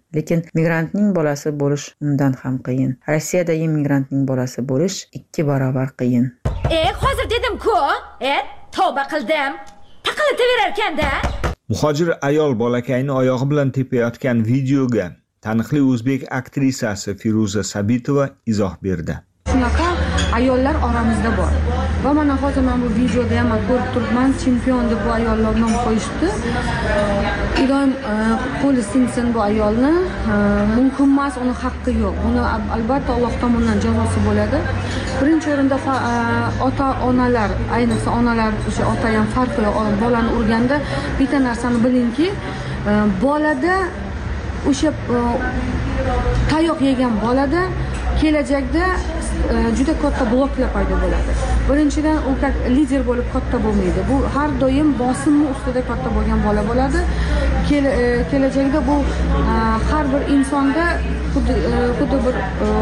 lekin migrantning bolasi bo'lish undan ham qiyin. Rossiyadagi migrantning bolasi bo'lish ikki barobar qiyin. E, hozir dedim-ku, e, tavba qildim. Taqilitaverarkan-da. Muhojir ayol bolakayni oyog'i bilan tepayotgan videoga taniqli o'zbek aktrisasi Firuza Sabitova izoh berdi. Shunaqa ayollar oramizda bor. Va mana hozir men bu videoda ham ko'rib turibman, chempion deb bu ayollar nom qo'yishdi. Iloyim qo'li sinsin bu ayolni, mumkin emas, uni haqqi yo'q. Buni albatta Alloh tomonidan jazosi bo'ladi. Birinchi o'rinda ota-onalar, ayniqsa onalar, o'sha ota ham farqi yo'q, bolani urganda bitta narsani bilingki, bolada o'sha tayoq yegan bolada kelajakda juda katta bloklar paydo bo'ladi. Birinchidan u lider bo'lib katta bo'lmaydi. Bu har doim bosimni ustida katta bo'lgan bola bo'ladi. Kelajakda bu har bir insonda xuddi xuddi bir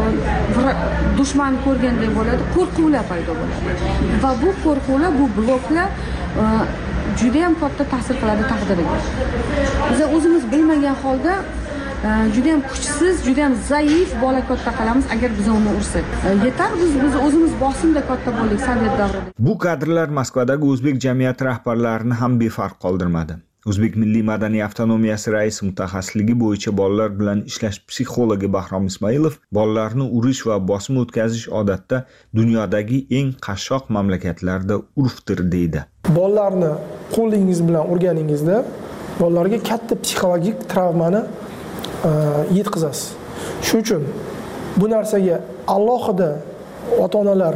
dushman ko'rgandek bo'ladi, qo'rquvlar paydo bo'ladi. Va bu qo'rquvlar, bu bloklar juda ham katta ta'sir qiladi taqdiriga. Biz o'zimiz bilmagan holda juda ham kuchsiz, juda ham zaif bola katta qilamiz agar biz uni ursak. Yetar biz biz o'zimiz bosimda katta bo'ldik Sovet davrida. Bu kadrlar Moskvadagi o'zbek jamiyati rahbarlarini ham befarq qoldirmadi. O'zbek Milliy madaniy avtonomiyasi raisi mutaxassisligi bo'yicha bolalar bilan ishlash psixologi Bahrom Ismoilov bolalarni urish va bosim o'tkazish odatda dunyodagi eng qashshoq mamlakatlarda urfdir deydi. Bolalarni qo'lingiz bilan urganingizda bolalarga katta psixologik travmani yetkazasiz. Shuning uchun bu narsaga alohida ota-onalar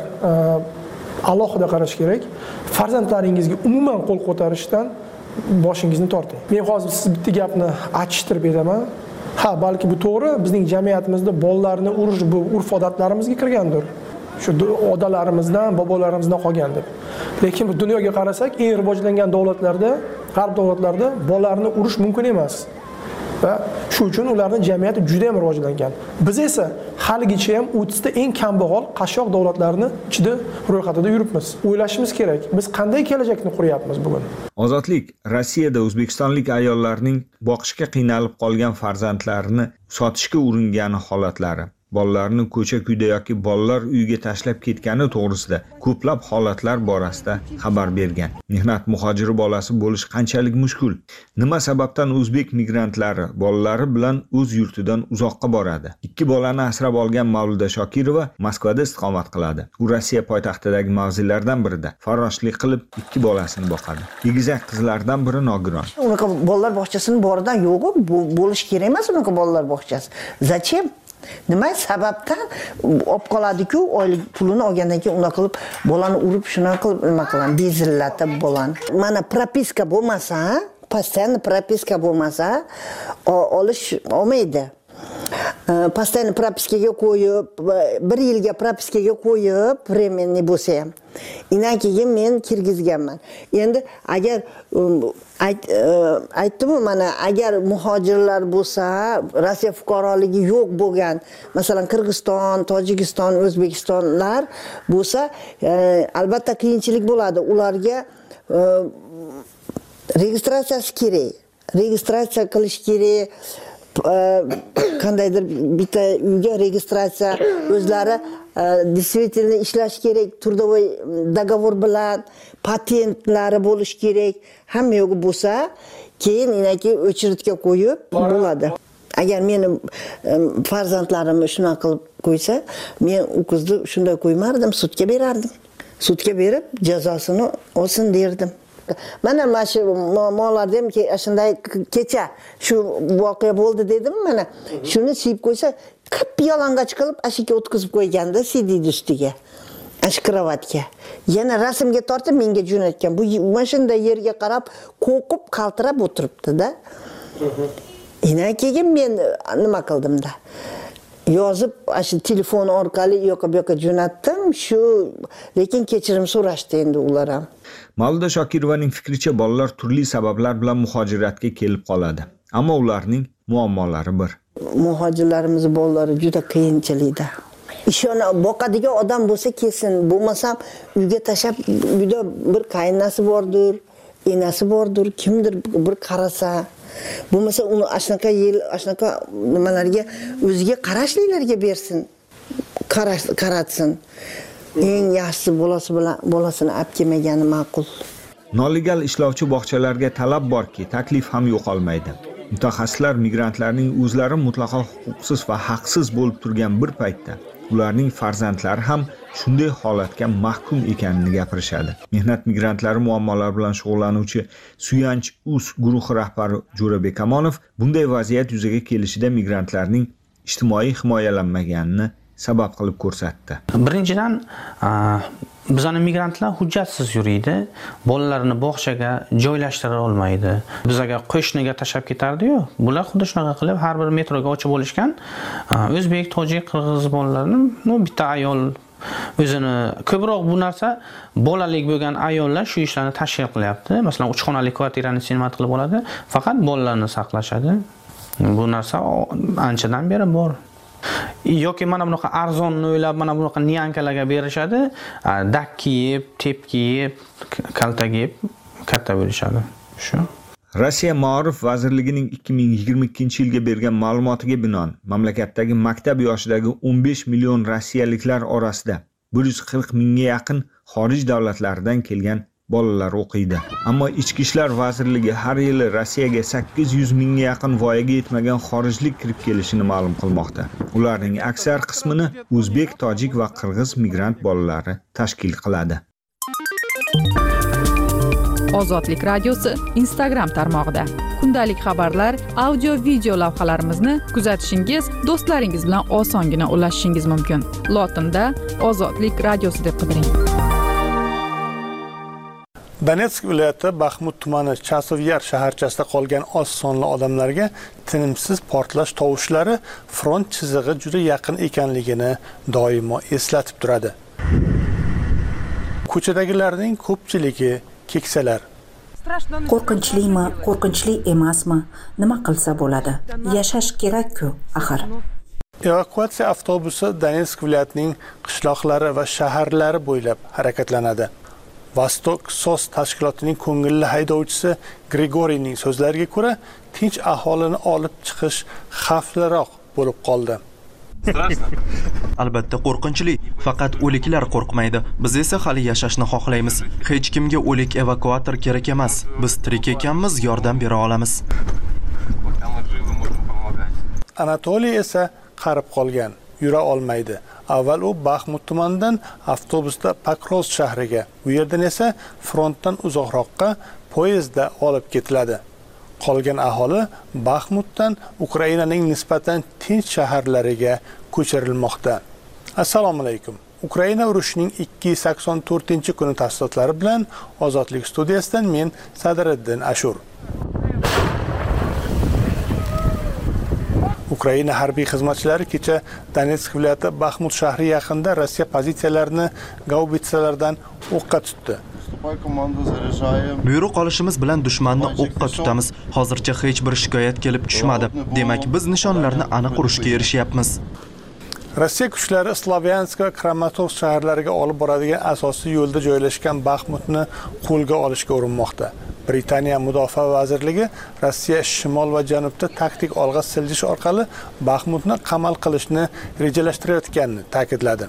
alohida qarash kerak. Farzandlaringizga umuman qo'l ko'tarishdan boshingizni torting. Men hozir siz bitta gapni achishtirib beraman. Ha, balki bu to'g'ri, bizning jamiyatimizda bolalarni urish bu urf-odatlarimizga kirgandir. Shu odalarimizdan, bobolarimizdan qolgandir. Lekin bu dunyoga qarasak, eng rivojlangan davlatlarda, g'arb davlatlarida bolalarni urish mumkin emas. Va shu uchun ularning jamiyati juda ham rivojlangan. Biz esa haligacha ham o'ttizta eng kambag'al, qashshoq davlatlarni ichida ro'yxatida yuribmiz. O'ylashimiz kerak. Biz qanday kelajakni quryapmiz bugun? Ozodlik Rossiyada o'zbekistonlik ayollarning boqishga qiynalib qolgan farzandlarini sotishga uringani holatlari, bolalarni ko'cha-kuyda yoki bolalar uyiga tashlab ketgani to'g'risida ko'plab holatlar borasida xabar bergan. Mehnat muhojiri bolasi bo'lish qanchalik mushkul? Nima sababdan o'zbek migrantlari bolalari bilan o'z yurtidan uzoqqa boradi? Ikki bolani asrab olgan Mavluda Shokirova Moskvada istiqomat qiladi. U Rossiya poytaxtidagi mavzilardan birida farroshlik qilib ikki bolasini boqadi. Egizak qizlardan biri nogiron. Unaqa bolalar bog'chasini boridan yo'g'i, bo'lish kerak emas unaqa bolalar bog'chasi. Zachем? Nima sababdan olib qoladi-ku, oylik pulini olgandan keyin unaqa qilib bolani urib, shuna qilib nima qiladi, bezillatib bolani. Mana propiska bo'lmasa, постоянно propiska bo'lmasa, olish olmaydi. Постоянно propiskaga qo'yib, bir yilga propiskaga qo'yib, временный bo'lsa ham. Indan keyin men kirgizganman. Endi agar aytdim-ku mana agar muhojirlar bo'lsa, Rossiya fuqaroligi yo'q bo'lgan, masalan Qirg'iziston, Tojikiston, O'zbekistonlar bo'lsa, albatta qiyinchilik bo'ladi. Ularga registratsiyasi kerak. Registratsiya qilish kerak. Qandaydir bitta uyga registratsiya o'zlari действительно ishlash kerak, turdovoy договор bilan patentlari bo'lish kerak. Hamma yo'q bo'lsa, keyin inaki o'chiritga qo'yib bo'ladi. Agar meni farzandlarimni shuna qilib qo'ysa, men u qizni shunday qo'ymardim, sudga berardim. Sudga berib, jazosini olsin derdim. Mana mana shu muammolarda ham shunday kecha shu voqea bo'ldi dedim mana. Shuni siyib qo'ysa, qip yalang'och qilib ashika o'tkazib qo'yganda C D ustiga. Ash kravatga. Yana rasmga tortib menga jo'natgan. Bu mashina yerga qarab, qo'qib qaltirab o'tiribdi-da. Ina keyin men nima qildim-da? Yozib, shu telefon orqali yo'q bu yoqqa jo'natdim. Shu lekin kechirim so'rashdi endi ular ham. Mavluda Shokirovaning fikricha bolalar turli sabablar bilan muhojiratga kelib qoladi. Ammo ularning muammolari bir. Muhojirlarimiz bolalari juda qiyinchilikda. Ishona boqadigan odam bo'lsa kelsin, bo'lmasam uyga tashab, uyda bir qaynonasi bordir, enasi bordir, kimdir bir qarasa, bo'lmasa uni ashunaqa yil, ashunaqa nimalarga o'ziga qarashlilarga bersin, qarash qaratsin. Eng yaxshisi bolasi bilan bolasini olib kelmagani ma'qul. Nollegal ishlovchi bog'chalarga talab borki, taklif ham yo'qolmaydi. Mutaxassislar migrantlarning o'zlari mutlaqo huquqsiz va haqsiz bo'lib turgan bir paytda ularning farzandlari ham shunday holatga mahkum ekanini gapirishadi. Mehnat migrantlari muammolari bilan shug'ullanuvchi Suyanch Us guruhi rahbari Jo'rabek Amonov bunday vaziyat yuzaga kelishida migrantlarning ijtimoiy himoyalanmaganini sabab qilib ko'rsatdi. Birinchidan, bizning migrantlar hujjatsiz yuriydi, bolalarini bog'chaga joylashtira olmaydi. Bizga qo'shniga tashab ketardi-yu, bular xuddi shunaqa qilib har bir metroga ochib olishgan. O'zbek, tojik, qirg'iz bolalarini, no bitta ayol o'zini ko'proq bu narsa bolalik bo'lgan ayollar shu ishlarni tashkil qilyapti. Masalan, uch xonali kvartirani siymat qilib oladi, faqat bolalarni saqlashadi. Bu narsa anchadan beri bor. Yoki mana bunaqa arzonni o'ylab, mana bunaqa niyankalarga berishadi, dak kiyib, tep kiyib, kalta kiyib, katta bo'lishadi. Shu. Rossiya Ma'rif vazirligining ikki ming yigirma ikkinchi yilga bergan ma'lumotiga binoan, mamlakatdagi maktab yoshidagi o'n besh million rossiyaliklar orasida bir yuz qirq mingga yaqin xorij davlatlaridan kelgan bolalar o'qiydi. Ammo Ichki ishlar vazirligi har yili Rossiyaga sakkiz yuz mingga yaqin voyaga yetmagan xorijlik kirib kelishini ma'lum qilmoqda. Ularning aksar qismini o'zbek, tojik va qirg'iz migrant bolalari tashkil qiladi. Ozodlik radiosi Instagram tarmog'ida kundalik xabarlar, audio, video lavhalarimizni kuzatishingiz, do'stlaringiz bilan osongina ulashishingiz mumkin. Lotinda Ozodlik radiosi deb qidiring. Donetsk viloyati Baxmut tumani Chasovyar shaharchasida qolgan oz sonli odamlarga tinimsiz portlash tovushlari front chizig'i juda yaqin ekanligini doimo eslatib turadi. Ko'chadagilarning ko'pchiligi keksalar. Qo'rqinchlimi, qo'rqinchli emasmi? Nima qilsa bo'ladi? Yashash kerak-ku, axir. Evakuatsiya avtobusi Donetsk viloyatining qishloqlari va shaharlari bo'ylab harakatlanadi. Vostok sos tashkilotining ko'ngilli haydovchisi Grigoriyning so'zlariga ko'ra, tinch aholini olib chiqish xavfliroq bo'lib qoldi. Albatta qo'rqinchli, faqat o'liklar qo'rqmaydi. Biz esa hali yashashni xohlaymiz. Hech kimga o'lik evakuator kerak emas. Biz tirik ekanmiz, yordam bera olamiz. Anatoliy esa qarib qolgan, yura olmaydi. Avval u Baxmut tumanidan avtobusda Pakros shahriga, u yerdan esa frontdan uzoqroqqa poyezdda olib ketiladi. Qolgan aholi Baxmutdan Ukrainaning nisbatan tinch shaharlariga ko'chirilmoqda. Assalomu alaykum. Ukraina urushining ikki yuz sakson to'rtinchi kuni tafsilotlari bilan Ozodlik studiyasidan men Sadriddin Ashur. Ukraina harbiy xizmatchilari kecha Donetsk viloyati Baxmut shahri yaqinida Rossiya pozitsiyalarini gaubitsalardan o'qqa tutdi. Buyruq olishimiz bilan dushmanni o'qqa tutamiz. Hozircha hech bir shikoyat kelib tushmadi. Demak, biz nishonlarni aniq urishga erishyapmiz. Rossiya kuchlari Slavyansk va Kramatorsk shaharlariga olib boradigan asosiy yo'lda joylashgan Baxmutni qo'lga olishga urinmoqda. Britaniya Mudofaa vazirligi Rossiya shimol va janubda taktik olg'a siljish orqali Baxmutni qamal qilishni rejalashtirayotganini ta'kidladi.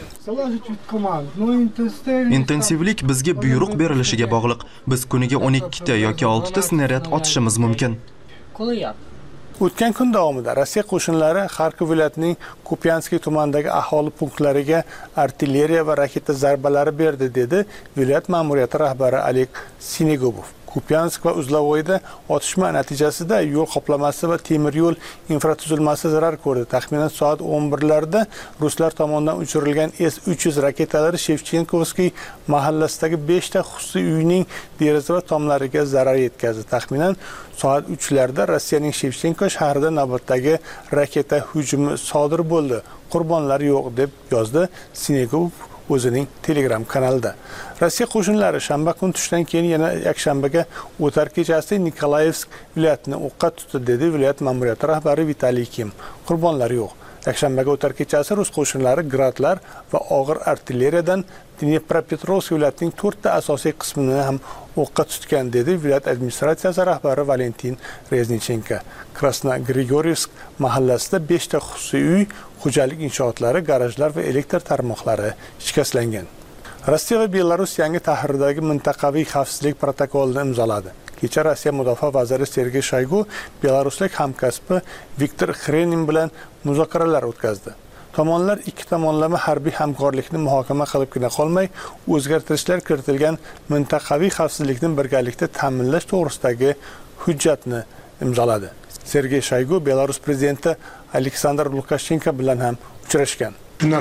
Intensivlik bizga buyruq berilishiga bog'liq. Biz kuniga o'n ikki ta yoki olti ta snaryad otishimiz mumkin. O'tgan kun davomida Rossiya qo'shinlari Xarkov viloyatining Kupyanskiy tumanidagi aholi punktlariga artilleriya va raketa zarbalari berdi, dedi viloyat ma'muriyati rahbari Oleg Sinegubov. Kupyansk va Uzlavoyda otishma natijasida yo'l qoplamasi va temir yo'l infratuzilmasi zarar ko'rdi. Taxminan soat o'n birlarda ruslar tomonidan uchirilgan S uch yuz raketalari Shevchenkovskiy mahallasidagi besh ta xususiy uyning deraza va tomlariga zarar yetkazdi. Taxminan soat uchlarda Rossiyaning Shevchenko shahrida navbatdagi raketa hujumi sodir bo'ldi. Qurbonlar yo'q, deb yozdi Sinegubov o'zining Telegram kanalida. Rossiya qo'shinlari shanba kun tushdan keyin yana yakshanbaga o'tar kechasida Nikolayevsk viloyatini o'qqa tutdi, dedi viloyat ma'muriyati rahbari Vitaliy Kim. Qurbonlar yo'q. yakshanbaga o'tar kechasi rus qo'shinlari gradlar va og'ir artilleriyadan Dnepropetrovsk viloyatining to'rtta asosiy qismini ham o'qqa tutgan, dedi viloyat administratsiyasi rahbari Valentin Reznichenko. Krasnogorivsk mahallasida beshta xususiy uy, xo'jalik inshootlari, garajlar va elektr tarmoqlari shikastlangan. Rossiya va Belarus yangi Tahrirdagi mintaqaviy xavfsizlik protokolini imzoladi. Kecha Rossiya mudofaa vaziri Sergey Shoygu belaruslik hamkasbi Viktor Xrenin bilan muzokaralar o'tkazdi. Tomonlar ikki tomonlama harbiy hamkorlikni muhokama qilibgina qolmay, o'zgartirishlar kiritilgan mintaqaviy xavfsizlikni birgalikda ta'minlash to'g'risidagi hujjatni imzoladi. Sergey Shoygu Belarus prezidenti Aleksandr Lukashenko bilan ham uchrashgan.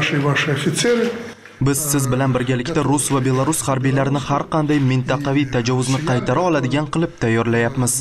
Biz siz bilan birgalikda Rus va Belarus harbiylarini har qanday mintaqaviy tajovuzni qaytara oladigan qilib tayyorlayapmiz.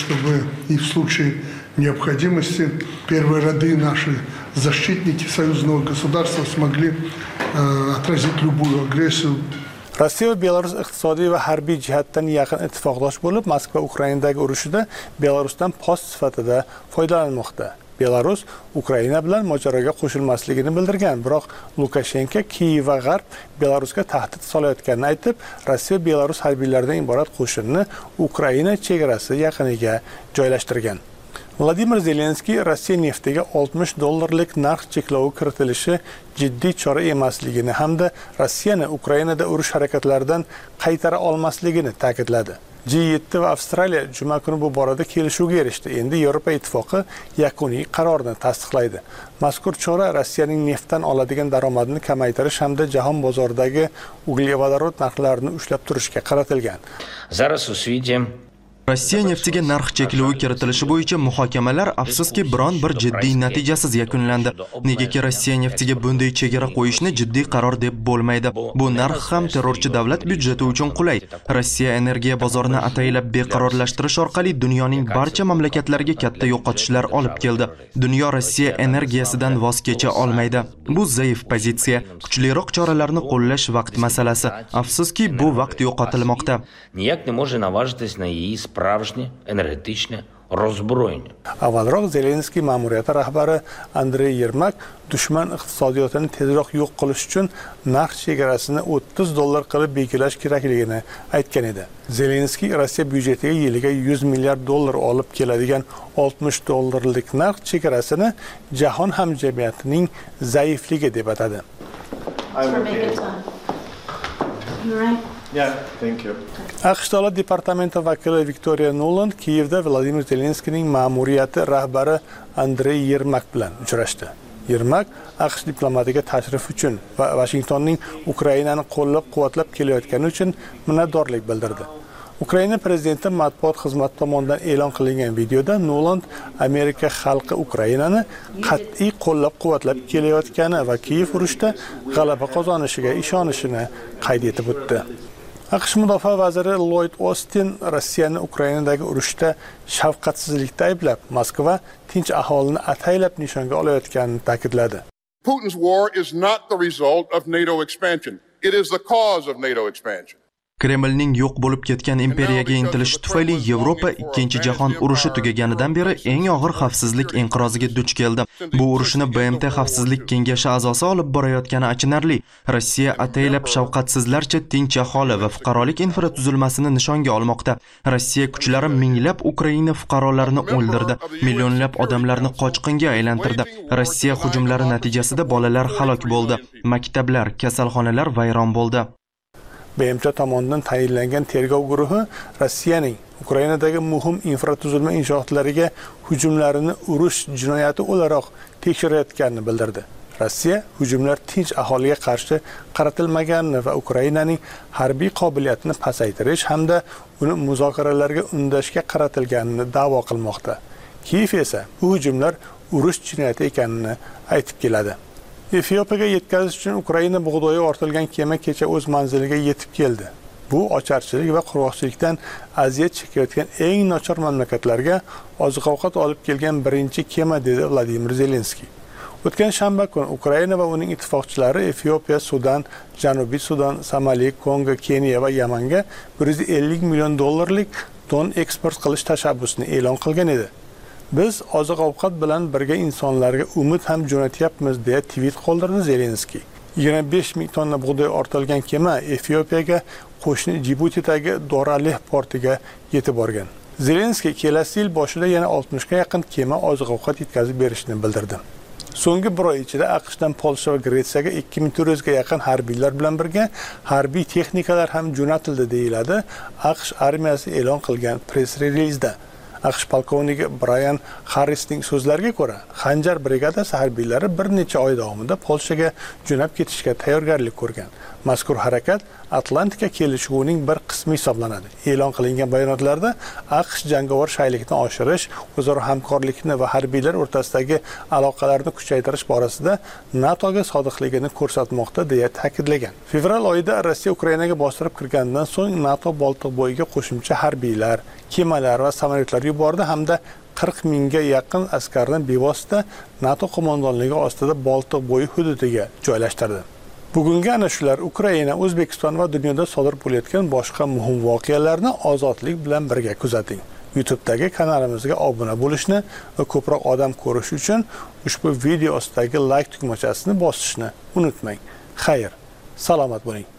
необходимости первые ряды наши защитники союзного государства смогли отразить любую агрессию. Rossiya va Belarus iqtisodiy va harbiy jihatdan yaqin ittifoqdosh bo'lib, Moskva Ukrainadagi urushida Belarusdan post sifatida foydalanmoqda. Belarus Ukraina bilan mojaroga qo'shilmasligini bildirgan, biroq Lukashenko Kiyev va G'arb Belarusga tahdid solayotganini aytib, Rossiya Belarus harbiylaridan iborat qo'shinni Ukraina chegarasi yaqiniga joylashtirgan. Vladimir Zelenskiy Rossiya neftiga oltmish dollarlik narx cheklovi kiritilishi jiddiy chora emasligini hamda Rossiyani Ukrainada urush harakatlaridan qaytara olmasligini ta'kidladi. G yetti va Avstraliya juma kuni bu borada kelishuvga erishdi. Endi Yevropa ittifoqi yakuniy qarorini tasdiqlaydi. Mazkur chora Rossiyaning neftdan oladigan daromadini kamaytirish hamda jahon bozoridagi uglevodorod narxlarini ushlab turishga qaratilgan. Rossiya neftiga narx cheklovi kiritilishi bo'yicha muhokamalar afsuski biron bir jiddiy natijasiz yakunlandi. Negaki Rossiya neftiga bunday chegara qo'yishni jiddiy qaror deb bo'lmaydi. Bu narx ham terrorchi davlat byudjeti uchun qulay. Rossiya energiya bozorini ataylab beqarorlashtirish orqali dunyoning barcha mamlakatlariga katta yo'qotishlar olib keldi. Dunyo Rossiya energiyasidan voz kecha olmaydi. Bu zaif pozitsiya. Kuchliroq choralarni qo'llash vaqt masalasi. Afsuski bu vaqt yo'qotilmoqda. Niyaq ne može naważyć na jej spravžne energetične rozbrojne. Avvalroq Zelenskiy ma'muriyati rahbari Andrey Yermak dushman iqtisodiyotini tezroq yo'q qilish uchun narx chegarasini o'ttiz dollar qilib belgilash kerakligini aytgan edi. Zelenskiy Rossiya byudjetiga yiliga yuz milliard dollar olib keladigan oltmish dollarlik narx chegarasini jahon hamjamiyatining zaifligi deb atadi. Yeah, thank you. AQSh Davlat departamenti vakili Victoria Nuland Kiyevda Vladimir Zelenskiyning ma'muriyati rahbari Andrey Yermak bilan uchrashdi. Yermak AQSh diplomatiga tashrif uchun va Washingtonning Ukrainani qo'llab-quvvatlab kelayotgani uchun minnatdorlik bildirdi. Ukraina prezidenti matbuot xizmati tomonidan e'lon qilingan videoda Nuland Amerika xalqi Ukrainani qat'iy qo'llab-quvvatlab kelayotgani va Kiyev urushda g'alaba qozonishiga ishonishini qayd etib o'tdi. AQSh mudofaa vaziri Lloyd Austin Rossiyani Ukrainadagi urushda shafqatsizlikda ayblab, Moskva tinch aholini ataylab nishonga olayotganini ta'kidladi. Putin's war is not the result of NATO expansion. It is the cause of NATO expansion. Kremlning yo'q bo'lib ketgan imperiyaga intilishi tufayli Yevropa ikkinchi jahon urushi tugaganidan beri eng og'ir xavfsizlik inqiroziga duch keldi. Bu urushni B M T xavfsizlik kengashi a'zosi olib borayotgani achinarli. Rossiya ataylab shafqatsizlarcha tinch aholi va fuqarolik infratuzilmasini nishonga olmoqda. Rossiya kuchlari minglab Ukraina fuqarolarini o'ldirdi, millionlab odamlarni qochqinga aylantirdi. Rossiya hujumlari natijasida bolalar halok bo'ldi, maktablar, kasalxonalar vayron bo'ldi. B M T tomonidan tayinlangan tergov guruhi Rossiyaning Ukrainadagi muhim infratuzilma inshootlariga hujumlarini urush jinoyati o'laroq tekshirayotganini bildirdi. Rossiya hujumlar tinch aholiga qarshi qaratilmaganini va Ukrainaning harbiy qobiliyatini pasaytirish hamda uni muzokaralarga undashga qaratilganini da'vo qilmoqda. Kiyev esa bu hujumlar urush jinoyati ekanini aytib keladi. Efiopiyaga yetkazish uchun Ukraina bug'doyi ortilgan kema kecha o'z manziliga yetib keldi. Bu ocharchilik va qurg'oqchilikdan aziyat chekayotgan eng nochor mamlakatlarga oziq-ovqat olib kelgan birinchi kema, dedi Vladimir Zelenskiy. O'tgan shanba kuni Ukraina va uning ittifoqchilari Efiopiya, Sudan, Janubiy Sudan, Somali, Kongo, Keniya va Yamanga bir yuz ellik million dollarlik don eksport qilish tashabbusini e'lon qilgan edi. Biz oziq-ovqat bilan birga insonlarga umid ham jo'natyapmiz deya tweet qoldirdi Zelenskiy. yigirma besh ming tonna bug'doy ortilgan kema Efiopiyaga qo'shni Jibutidagi Doraleh portiga yetib borgan. Zelenskiy kelasi yil boshida yana oltmishga yaqin kema oziq-ovqat yetkazib berishini bildirdi. So'nggi bir oy ichida AQShdan Polsha va Gretsiyaga ikki ming to'rt yuzga yaqin harbiylar bilan birga harbiy texnikalar ham jo'natildi deyiladi AQSh armiyasi e'lon qilgan press relizda. AQSh polkovniki Brian Harrisning so'zlariga ko'ra, Xanjar brigadasi harbiylari bir necha oy davomida Polshaga jo'nab ketishga tayyorgarlik ko'rgan. Mazkur harakat Atlantika kelishuvining bir qismi hisoblanadi. E'lon qilingan bayonotlarda AQSh jangovar shaylikni oshirish, o'zaro hamkorlikni va harbiylar o'rtasidagi aloqalarni kuchaytirish borasida NATOga sodiqligini ko'rsatmoqda deya ta'kidlagan. Fevral oyida Rossiya Ukrainaga bostirib kirgandan so'ng NATO Boltiq bo'yiga qo'shimcha harbiylar, kemalar va samolyotlar yubordi hamda qirq mingga yaqin askarni bevosita NATO qo'mondonligi ostida Boltiq bo'yi hududiga joylashtirdi. Bugungi ana shular Ukraina, O'zbekiston va dunyoda sodir bo'layotgan boshqa muhim voqealarni ozodlik bilan birga kuzating. YouTube'dagi kanalimizga obuna bo'lishni va ko'proq odam ko'rish uchun ushbu video ostidagi like tugmachasini bosishni unutmang. Xayr, salomat bo'ling.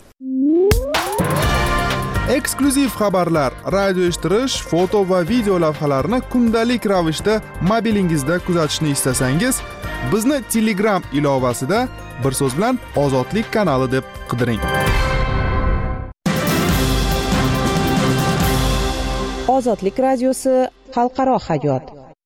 Eksklyuziv xabarlar, radio eshittirish, foto va video lavhalarni kundalik ravishda mobilingizda kuzatishni istasangiz, bizni Telegram ilovasida bir so'z bilan Ozodlik kanali deb qidiring. Ozodlik radiosi xalqaro hayot.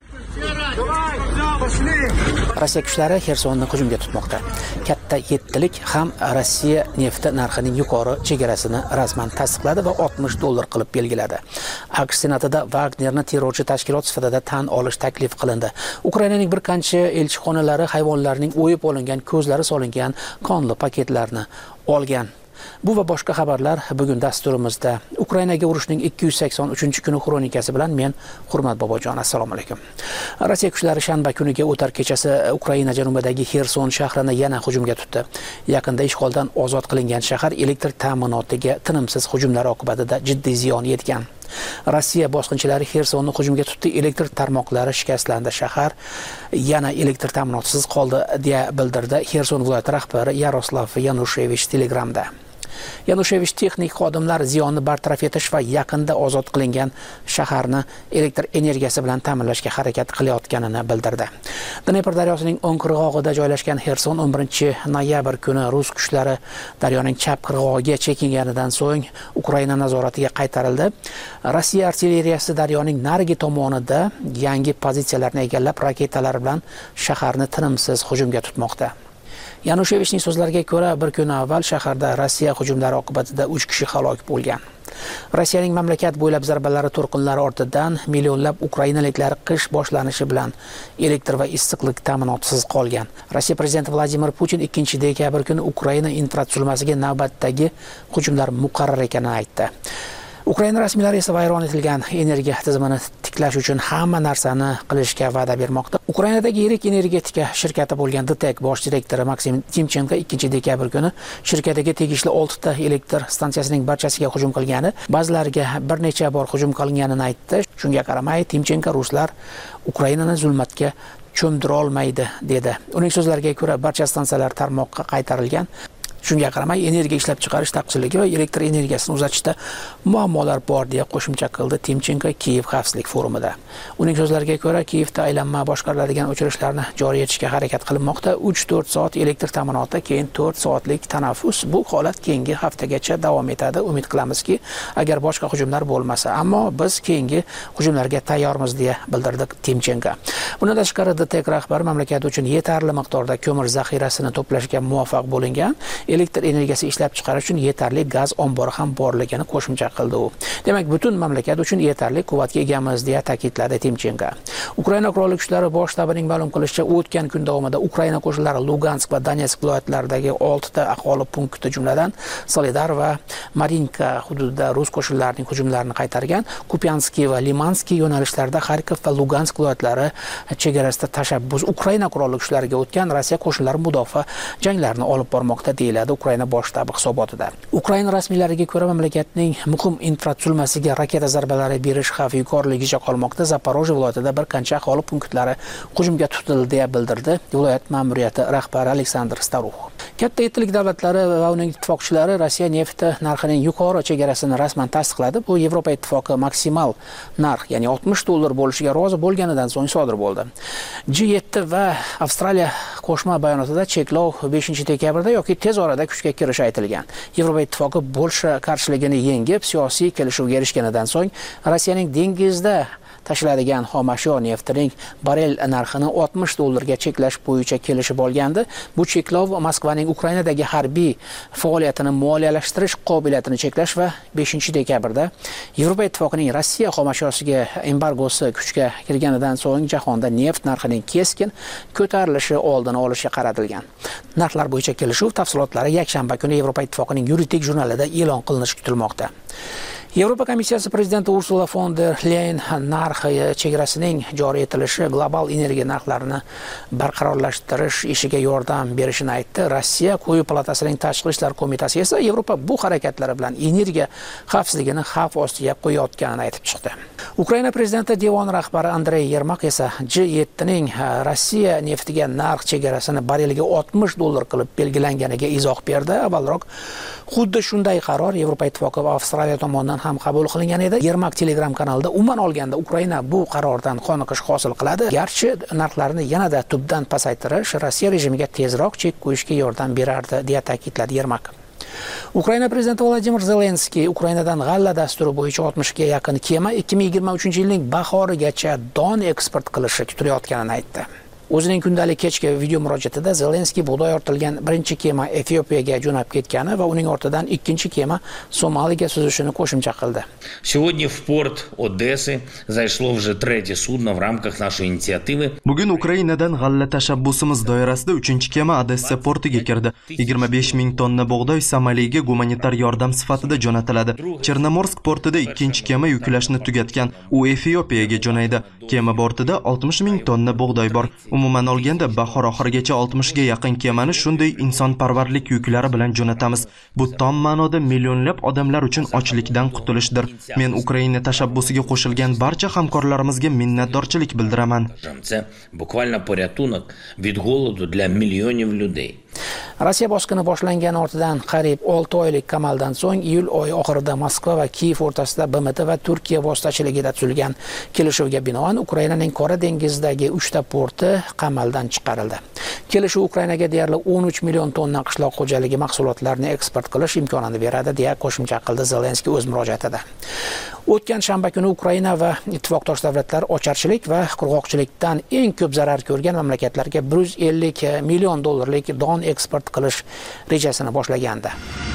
Rossiya kuchlari Xersonni hujumga tutmoqda. Katta yettilik ham Rossiya nefti narxining yuqori chegarasini rasman tasdiqladi va oltmish dollar qilib belgiladi. AQSh senatida Wagnerni terrorchi tashkilot sifatida tan olish taklif qilindi. Ukrainaning bir qancha elchixonalari hayvonlarning o'yib olingan, ko'zlari solingan qonli paketlarni olgan. Bu va boshqa xabarlar bugun dasturimizda. Ukrainaga urushning ikki yuz sakson uchinchi kuni xronikasi bilan men Hurmat Bobojon. Assalomu alaykum. Rossiya kuchlari shanba kuniga o'tar kechasi Ukraina janubidagi Xerson shahrini yana hujumga tutdi. Yaqinda ishg'oldan ozod qilingan shahar elektr ta'minotiga tinimsiz hujumlar oqibatida jiddiy ziyon yetgan. Rossiya bosqinchilari Xersonni hujumga tutdi, elektr tarmoqlari shikastlandi, shahar yana elektr ta'minotisiz qoldi deya bildirdi Xerson viloyati rahbari Yaroslav Yanushevich Telegramda. Yanushevich texnik xodimlar ziyonni bartaraf etish va yaqinda ozod qilingan shaharni elektr energiyasi bilan ta'minlashga harakat qilayotganini bildirdi. Dnepr daryosining o'ng qirg'og'ida joylashgan Xerson o'n birinchi noyabr kuni rus kuchlari daryoning chap qirg'og'iga chekinganidan so'ng Ukraina nazoratiga qaytarildi. Rossiya artilleriyasi daryoning narigi tomonida yangi pozitsiyalarni egallab, raketalar bilan shaharni tinimsiz hujumga tutmoqda. Yanushevichning so'zlariga ko'ra, bir kun avval shaharda Rossiya hujumlari oqibatida uch kishi halok bo'lgan. Rossiyaning mamlakat bo'ylab zarbalari to'lqinlari ortidan millionlab ukrainaliklar qish boshlanishi bilan elektr va issiqlik ta'minotisiz qolgan. Rossiya prezidenti Vladimir Putin ikkinchi dekabr kuni Ukraina infratuzilmasiga navbatdagi hujumlar muqarrar ekanini aytdi. Ukraina rasmiylari esa vayron etilgan energiya tizimini tiklash uchun hamma narsani qilishga va'da bermoqda. Ukrainadagi yirik energetika shirkati bo'lgan D T E K bosh direktori Maksim Timchenko ikkinchi dekabr kuni shirkatiga tegishli oltita elektr stansiyasining barchasiga hujum qilgani, ba'zilariga bir necha bor hujum qilinganini aytdi. Shunga qaramay, Timchenko ruslar Ukrainani zulmatga cho'mdira olmaydi dedi. Uning so'zlariga ko'ra, barcha stansiyalar tarmoqqa qaytarilgan. Shunga qaramay, energiya ishlab chiqarish taqchilligi va elektr energiyasini uzatishda muammolar bor deya qo'shimcha qildi Timchenko Kiyev xavfsizlik forumida. Uning so'zlariga ko'ra, Kiyevda aylanma boshqariladigan o'chirishlarni joriy etishga harakat qilinmoqda. uch to'rt soat elektr ta'minoti, keyin to'rt soatlik tanaffus. Bu holat keyingi haftagacha davom etadi. Umid qilamizki, agar boshqa hujumlar bo'lmasa, ammo biz keyingi hujumlarga tayyormiz deya bildirdi Timchenko. Bundan tashqari, D T E K rahbari mamlakat uchun yetarli miqdorda ko'mir zaxirasini to'plashga muvaffaq bo'lingan, elektr energiyasi ishlab chiqarish uchun yetarli gaz ombori ham borligini qo'shimcha qildi u. Demak, butun mamlakat uchun yetarli quvvatga egamiz deya ta'kidladi Timchenko. Ukraina qurolli kuchlari bosh shtabining ma'lum qilishicha, o'tgan kun davomida Ukraina qo'shinlari Lugansk va Donetsk viloyatlaridagi oltita aholi punkti, jumladan Soledar va Marinka hududida rus qo'shinlarining hujumlarini qaytargan. Kupyanskiy va Limanskiy yo'nalishlarida Xarkov va Lugansk viloyatlari chegarasida tashabbus Ukraina qurolli kuchlariga o'tgan Rossiya qo'shinlari mudofaa janglarini olib bormoqda deyiladi. deyiladi Ukraina bosh shtabi hisobotida. Ukraina rasmiylariga ko'ra, mamlakatning muhim infratuzilmasiga raketa zarbalari berish xavfi yuqorligicha qolmoqda. Zaporojye viloyatida bir qancha aholi punktlari hujumga tutildi deya bildirdi viloyat ma'muriyati rahbari Aleksandr Staruh. Katta yettilik davlatlari va uning ittifoqchilari Rossiya nefti narxining yuqori chegarasini rasman tasdiqladi. Bu Yevropa ittifoqi maksimal narx, ya'ni oltmish dollar bo'lishiga rozi bo'lganidan so'ng sodir bo'ldi. G yetti va Avstraliya qo'shma bayonotida cheklov beshinchi dekabrda yoki tez orada kuchga kirishi aytilgan. Yevropa ittifoqi Polsha qarshiligini yengib, siyosiy kelishuvga erishganidan so'ng Rossiyaning dengizda tashlanadigan xomashyo neftining barrel narxini oltmish dollarga cheklash bo'yicha kelishib olgandi. Bu cheklov Moskvaning Ukrainadagi harbiy faoliyatini moliyalashtirish qobiliyatini cheklash va beshinchi dekabrda Yevropa ittifoqining Rossiya xomashyosiga embargosi kuchga kirganidan so'ng jahonda neft narxining keskin ko'tarilishi oldini olishga qaratilgan. Narxlar bo'yicha kelishuv tafsilotlari yakshanba kuni Yevropa ittifoqining yuridik jurnalida e'lon qilinishi kutilmoqda. Yevropa komissiyasi prezidenti Ursula von der Leyen narx chegarasining joriy etilishi global energiya narxlarini barqarorlashtirish ishiga yordam berishini aytdi. Rossiya quyi palatasining tashqi ishlar qo'mitasi esa Yevropa bu harakatlari bilan energiya xavfsizligini xavf ostiga qo'yayotganini aytib chiqdi. Ukraina prezidenti devon rahbari Andrey Yermak esa G yetti ning Rossiya neftiga narx chegarasini barreliga oltmish dollar qilib belgilanganiga izoh berdi. Avvalroq xuddi shunday qaror Yevropa ittifoqi va Avstraliya tomonidan ham qabul qilingan edi. Yermak Telegram kanalida umuman olganda Ukraina bu qarordan qoniqish hosil qiladi. Garchi narxlarni yanada tubdan pasaytirish Rossiya rejimiga tezroq chek qo'yishga yordam berardi, deya ta'kidladi Yermak. Ukraina prezidenti Vladimir Zelenskiy Ukrainadan g'alla dasturi bo'yicha oltmishga yaqin kema ikki ming yigirma uchinchi yilning bahorigacha don eksport qilishi kutilayotganini aytdi. O'zining kundalik kechki video murojaatida Zelenskiy bug'doy ortilgan birinchi kema Efiopiyaga jo'nab ketgani va uning ortidan ikkinchi kema Somaliga suzishini qo'shimcha qildi. Сегодня в порт Одессы зашло уже третье судно в рамках нашей инициативы. Bugun Ukrainadan g'alla tashabbusimiz doirasida uchinchi kema Odessa portiga kirdi. yigirma besh ming tonna bug'doy Somaliga gumanitar yordam sifatida jo'natiladi. Chernomorsk portida ikkinchi kema yuklashni tugatgan. U Efiopiyaga jo'naydi. Kema bortida oltmish ming tonna bug'doy bor. Umuman olganda bahor oxirigacha oltmishga yaqin kemani shunday insonparvarlik yuklari bilan jo'natamiz. Bu tom ma'noda millionlab odamlar uchun ochlikdan qutulishdir. Men Ukraina tashabbusiga qo'shilgan barcha hamkorlarimizga minnatdorchilik bildiraman. Bukvalno порятунок від голоду для миллионов людей. Rossiya bosqini boshlangan ortidan qariyb olti oylik qamaldan so'ng iyul oyi oxirida Moskva va Kiyev o'rtasida B M T va Turkiya vositachiligida tuzilgan kelishuvga binoan Ukrainaning Qora dengizidagi uchta porti qamaldan chiqarildi. Kelishuv Ukrainaga deyarli o'n uch million tonna qishloq xo'jaligi mahsulotlarini eksport qilish imkonini beradi, deya qo'shimcha qildi Zelenskiy o'z murojaatida. O'tgan shanba kuni Ukraina va ittifoqdosh davlatlar ocharchilik va qurg'oqchilikdan eng ko'p zarar ko'rgan mamlakatlarga bir yuz ellik million dollarlik don eksport qilish rejasini boshlagandi.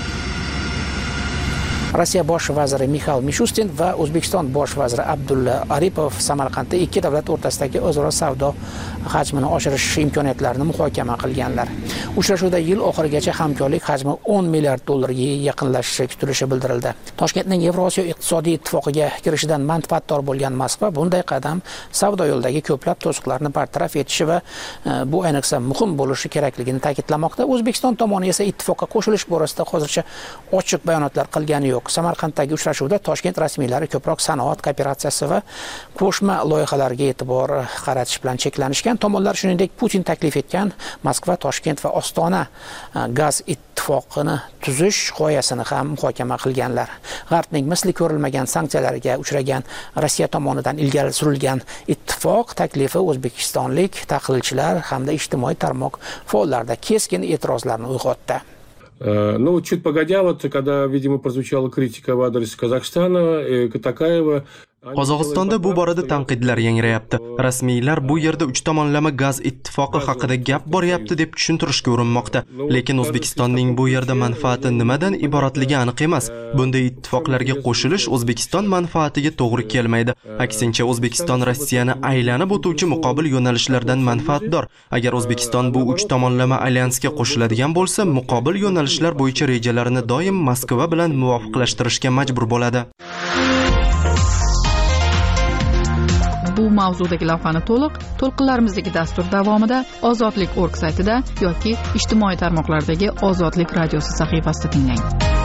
Rossiya bosh vaziri Mikhail Mishustin va O'zbekiston bosh vaziri Abdulla Aripov Samarqandda ikki davlat o'rtasidagi o'zaro savdo hajmini oshirish imkoniyatlarini muhokama qilganlar. Uchrashuvda yil oxirigacha hamkorlik hajmi o'n milliard dollarga yaqinlashishi kutilishi bildirildi. Toshkentning Yevrosiyo iqtisodiy ittifoqiga kirishidan manfaatdor bo'lgan Moskva bunday qadam savdo yo'lidagi ko'plab to'siqlarni bartaraf etishi va bu ayniqsa muhim bo'lishi kerakligini ta'kidlamoqda. O'zbekiston tomoni esa ittifoqqa qo'shilish borasida hozircha ochiq bayonotlar qilgani yo'q. Samarqanddagi uchrashuvda Toshkent rasmiylari ko'proq sanoat kooperatsiyasi va qo'shma loyihalarga e'tibor qaratish bilan cheklanishgan. Tomonlar shuningdek Putin taklif etgan Moskva, Toshkent va Ostona gaz ittifoqini tuzish g'oyasini ham muhokama qilganlar. G'arbning misli ko'rilmagan sanksiyalarga uchragan Rossiya tomonidan ilgari surilgan ittifoq taklifi o'zbekistonlik tahlilchilar hamda ijtimoiy tarmoq faollarida keskin e'tirozlarni uyg'otdi. Ну, чуть погодя, вот, когда, видимо, прозвучала критика в адрес Казахстана, Катакаева... Qozog'istonda bu borada tanqidlar yangrayapti. Rasmiylar bu yerda uch tomonlama gaz ittifoqi haqida gap boryapti deb tushuntirishga urinmoqda. Lekin O'zbekistonning bu yerda manfaati nimadan iboratligi aniq emas. Bunday ittifoqlarga qo'shilish O'zbekiston manfaatiga to'g'ri kelmaydi. Aksincha, O'zbekiston Rossiyani aylanib o'tuvchi muqobil yo'nalishlardan manfaatdor. Agar O'zbekiston bu uch tomonlama alyansga qo'shiladigan bo'lsa, muqobil yo'nalishlar bo'yicha rejalarini doim Moskva bilan muvofiqlashtirishga majbur bo'ladi. Bu mavzudagi lavhani to'liq to'lqinlarimizdagi dastur davomida ozodlik org saytida yoki ijtimoiy tarmoqlardagi ozodlik radiosi sahifasida tinglang.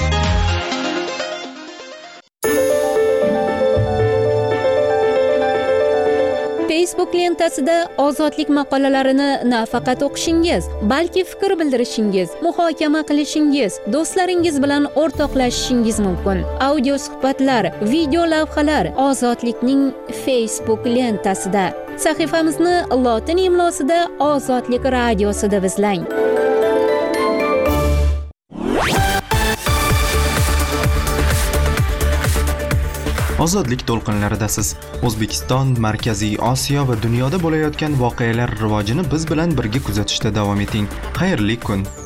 Facebook lentasida ozodlik maqolalarini nafaqat o'qishingiz, balki fikr bildirishingiz, muhokama qilishingiz, do'stlaringiz bilan o'rtoqlashishingiz mumkin. Audio suhbatlar, video lavhalar ozodlikning Facebook lentasida. Sahifamizni lotin imlosida Ozodlik radiosi deb izlang. Ozodlik to'lqinlaridasiz. O'zbekiston, Markaziy Osiyo va dunyoda bo'layotgan voqealar rivojini biz bilan birga kuzatishda davom eting. Xayrli kun.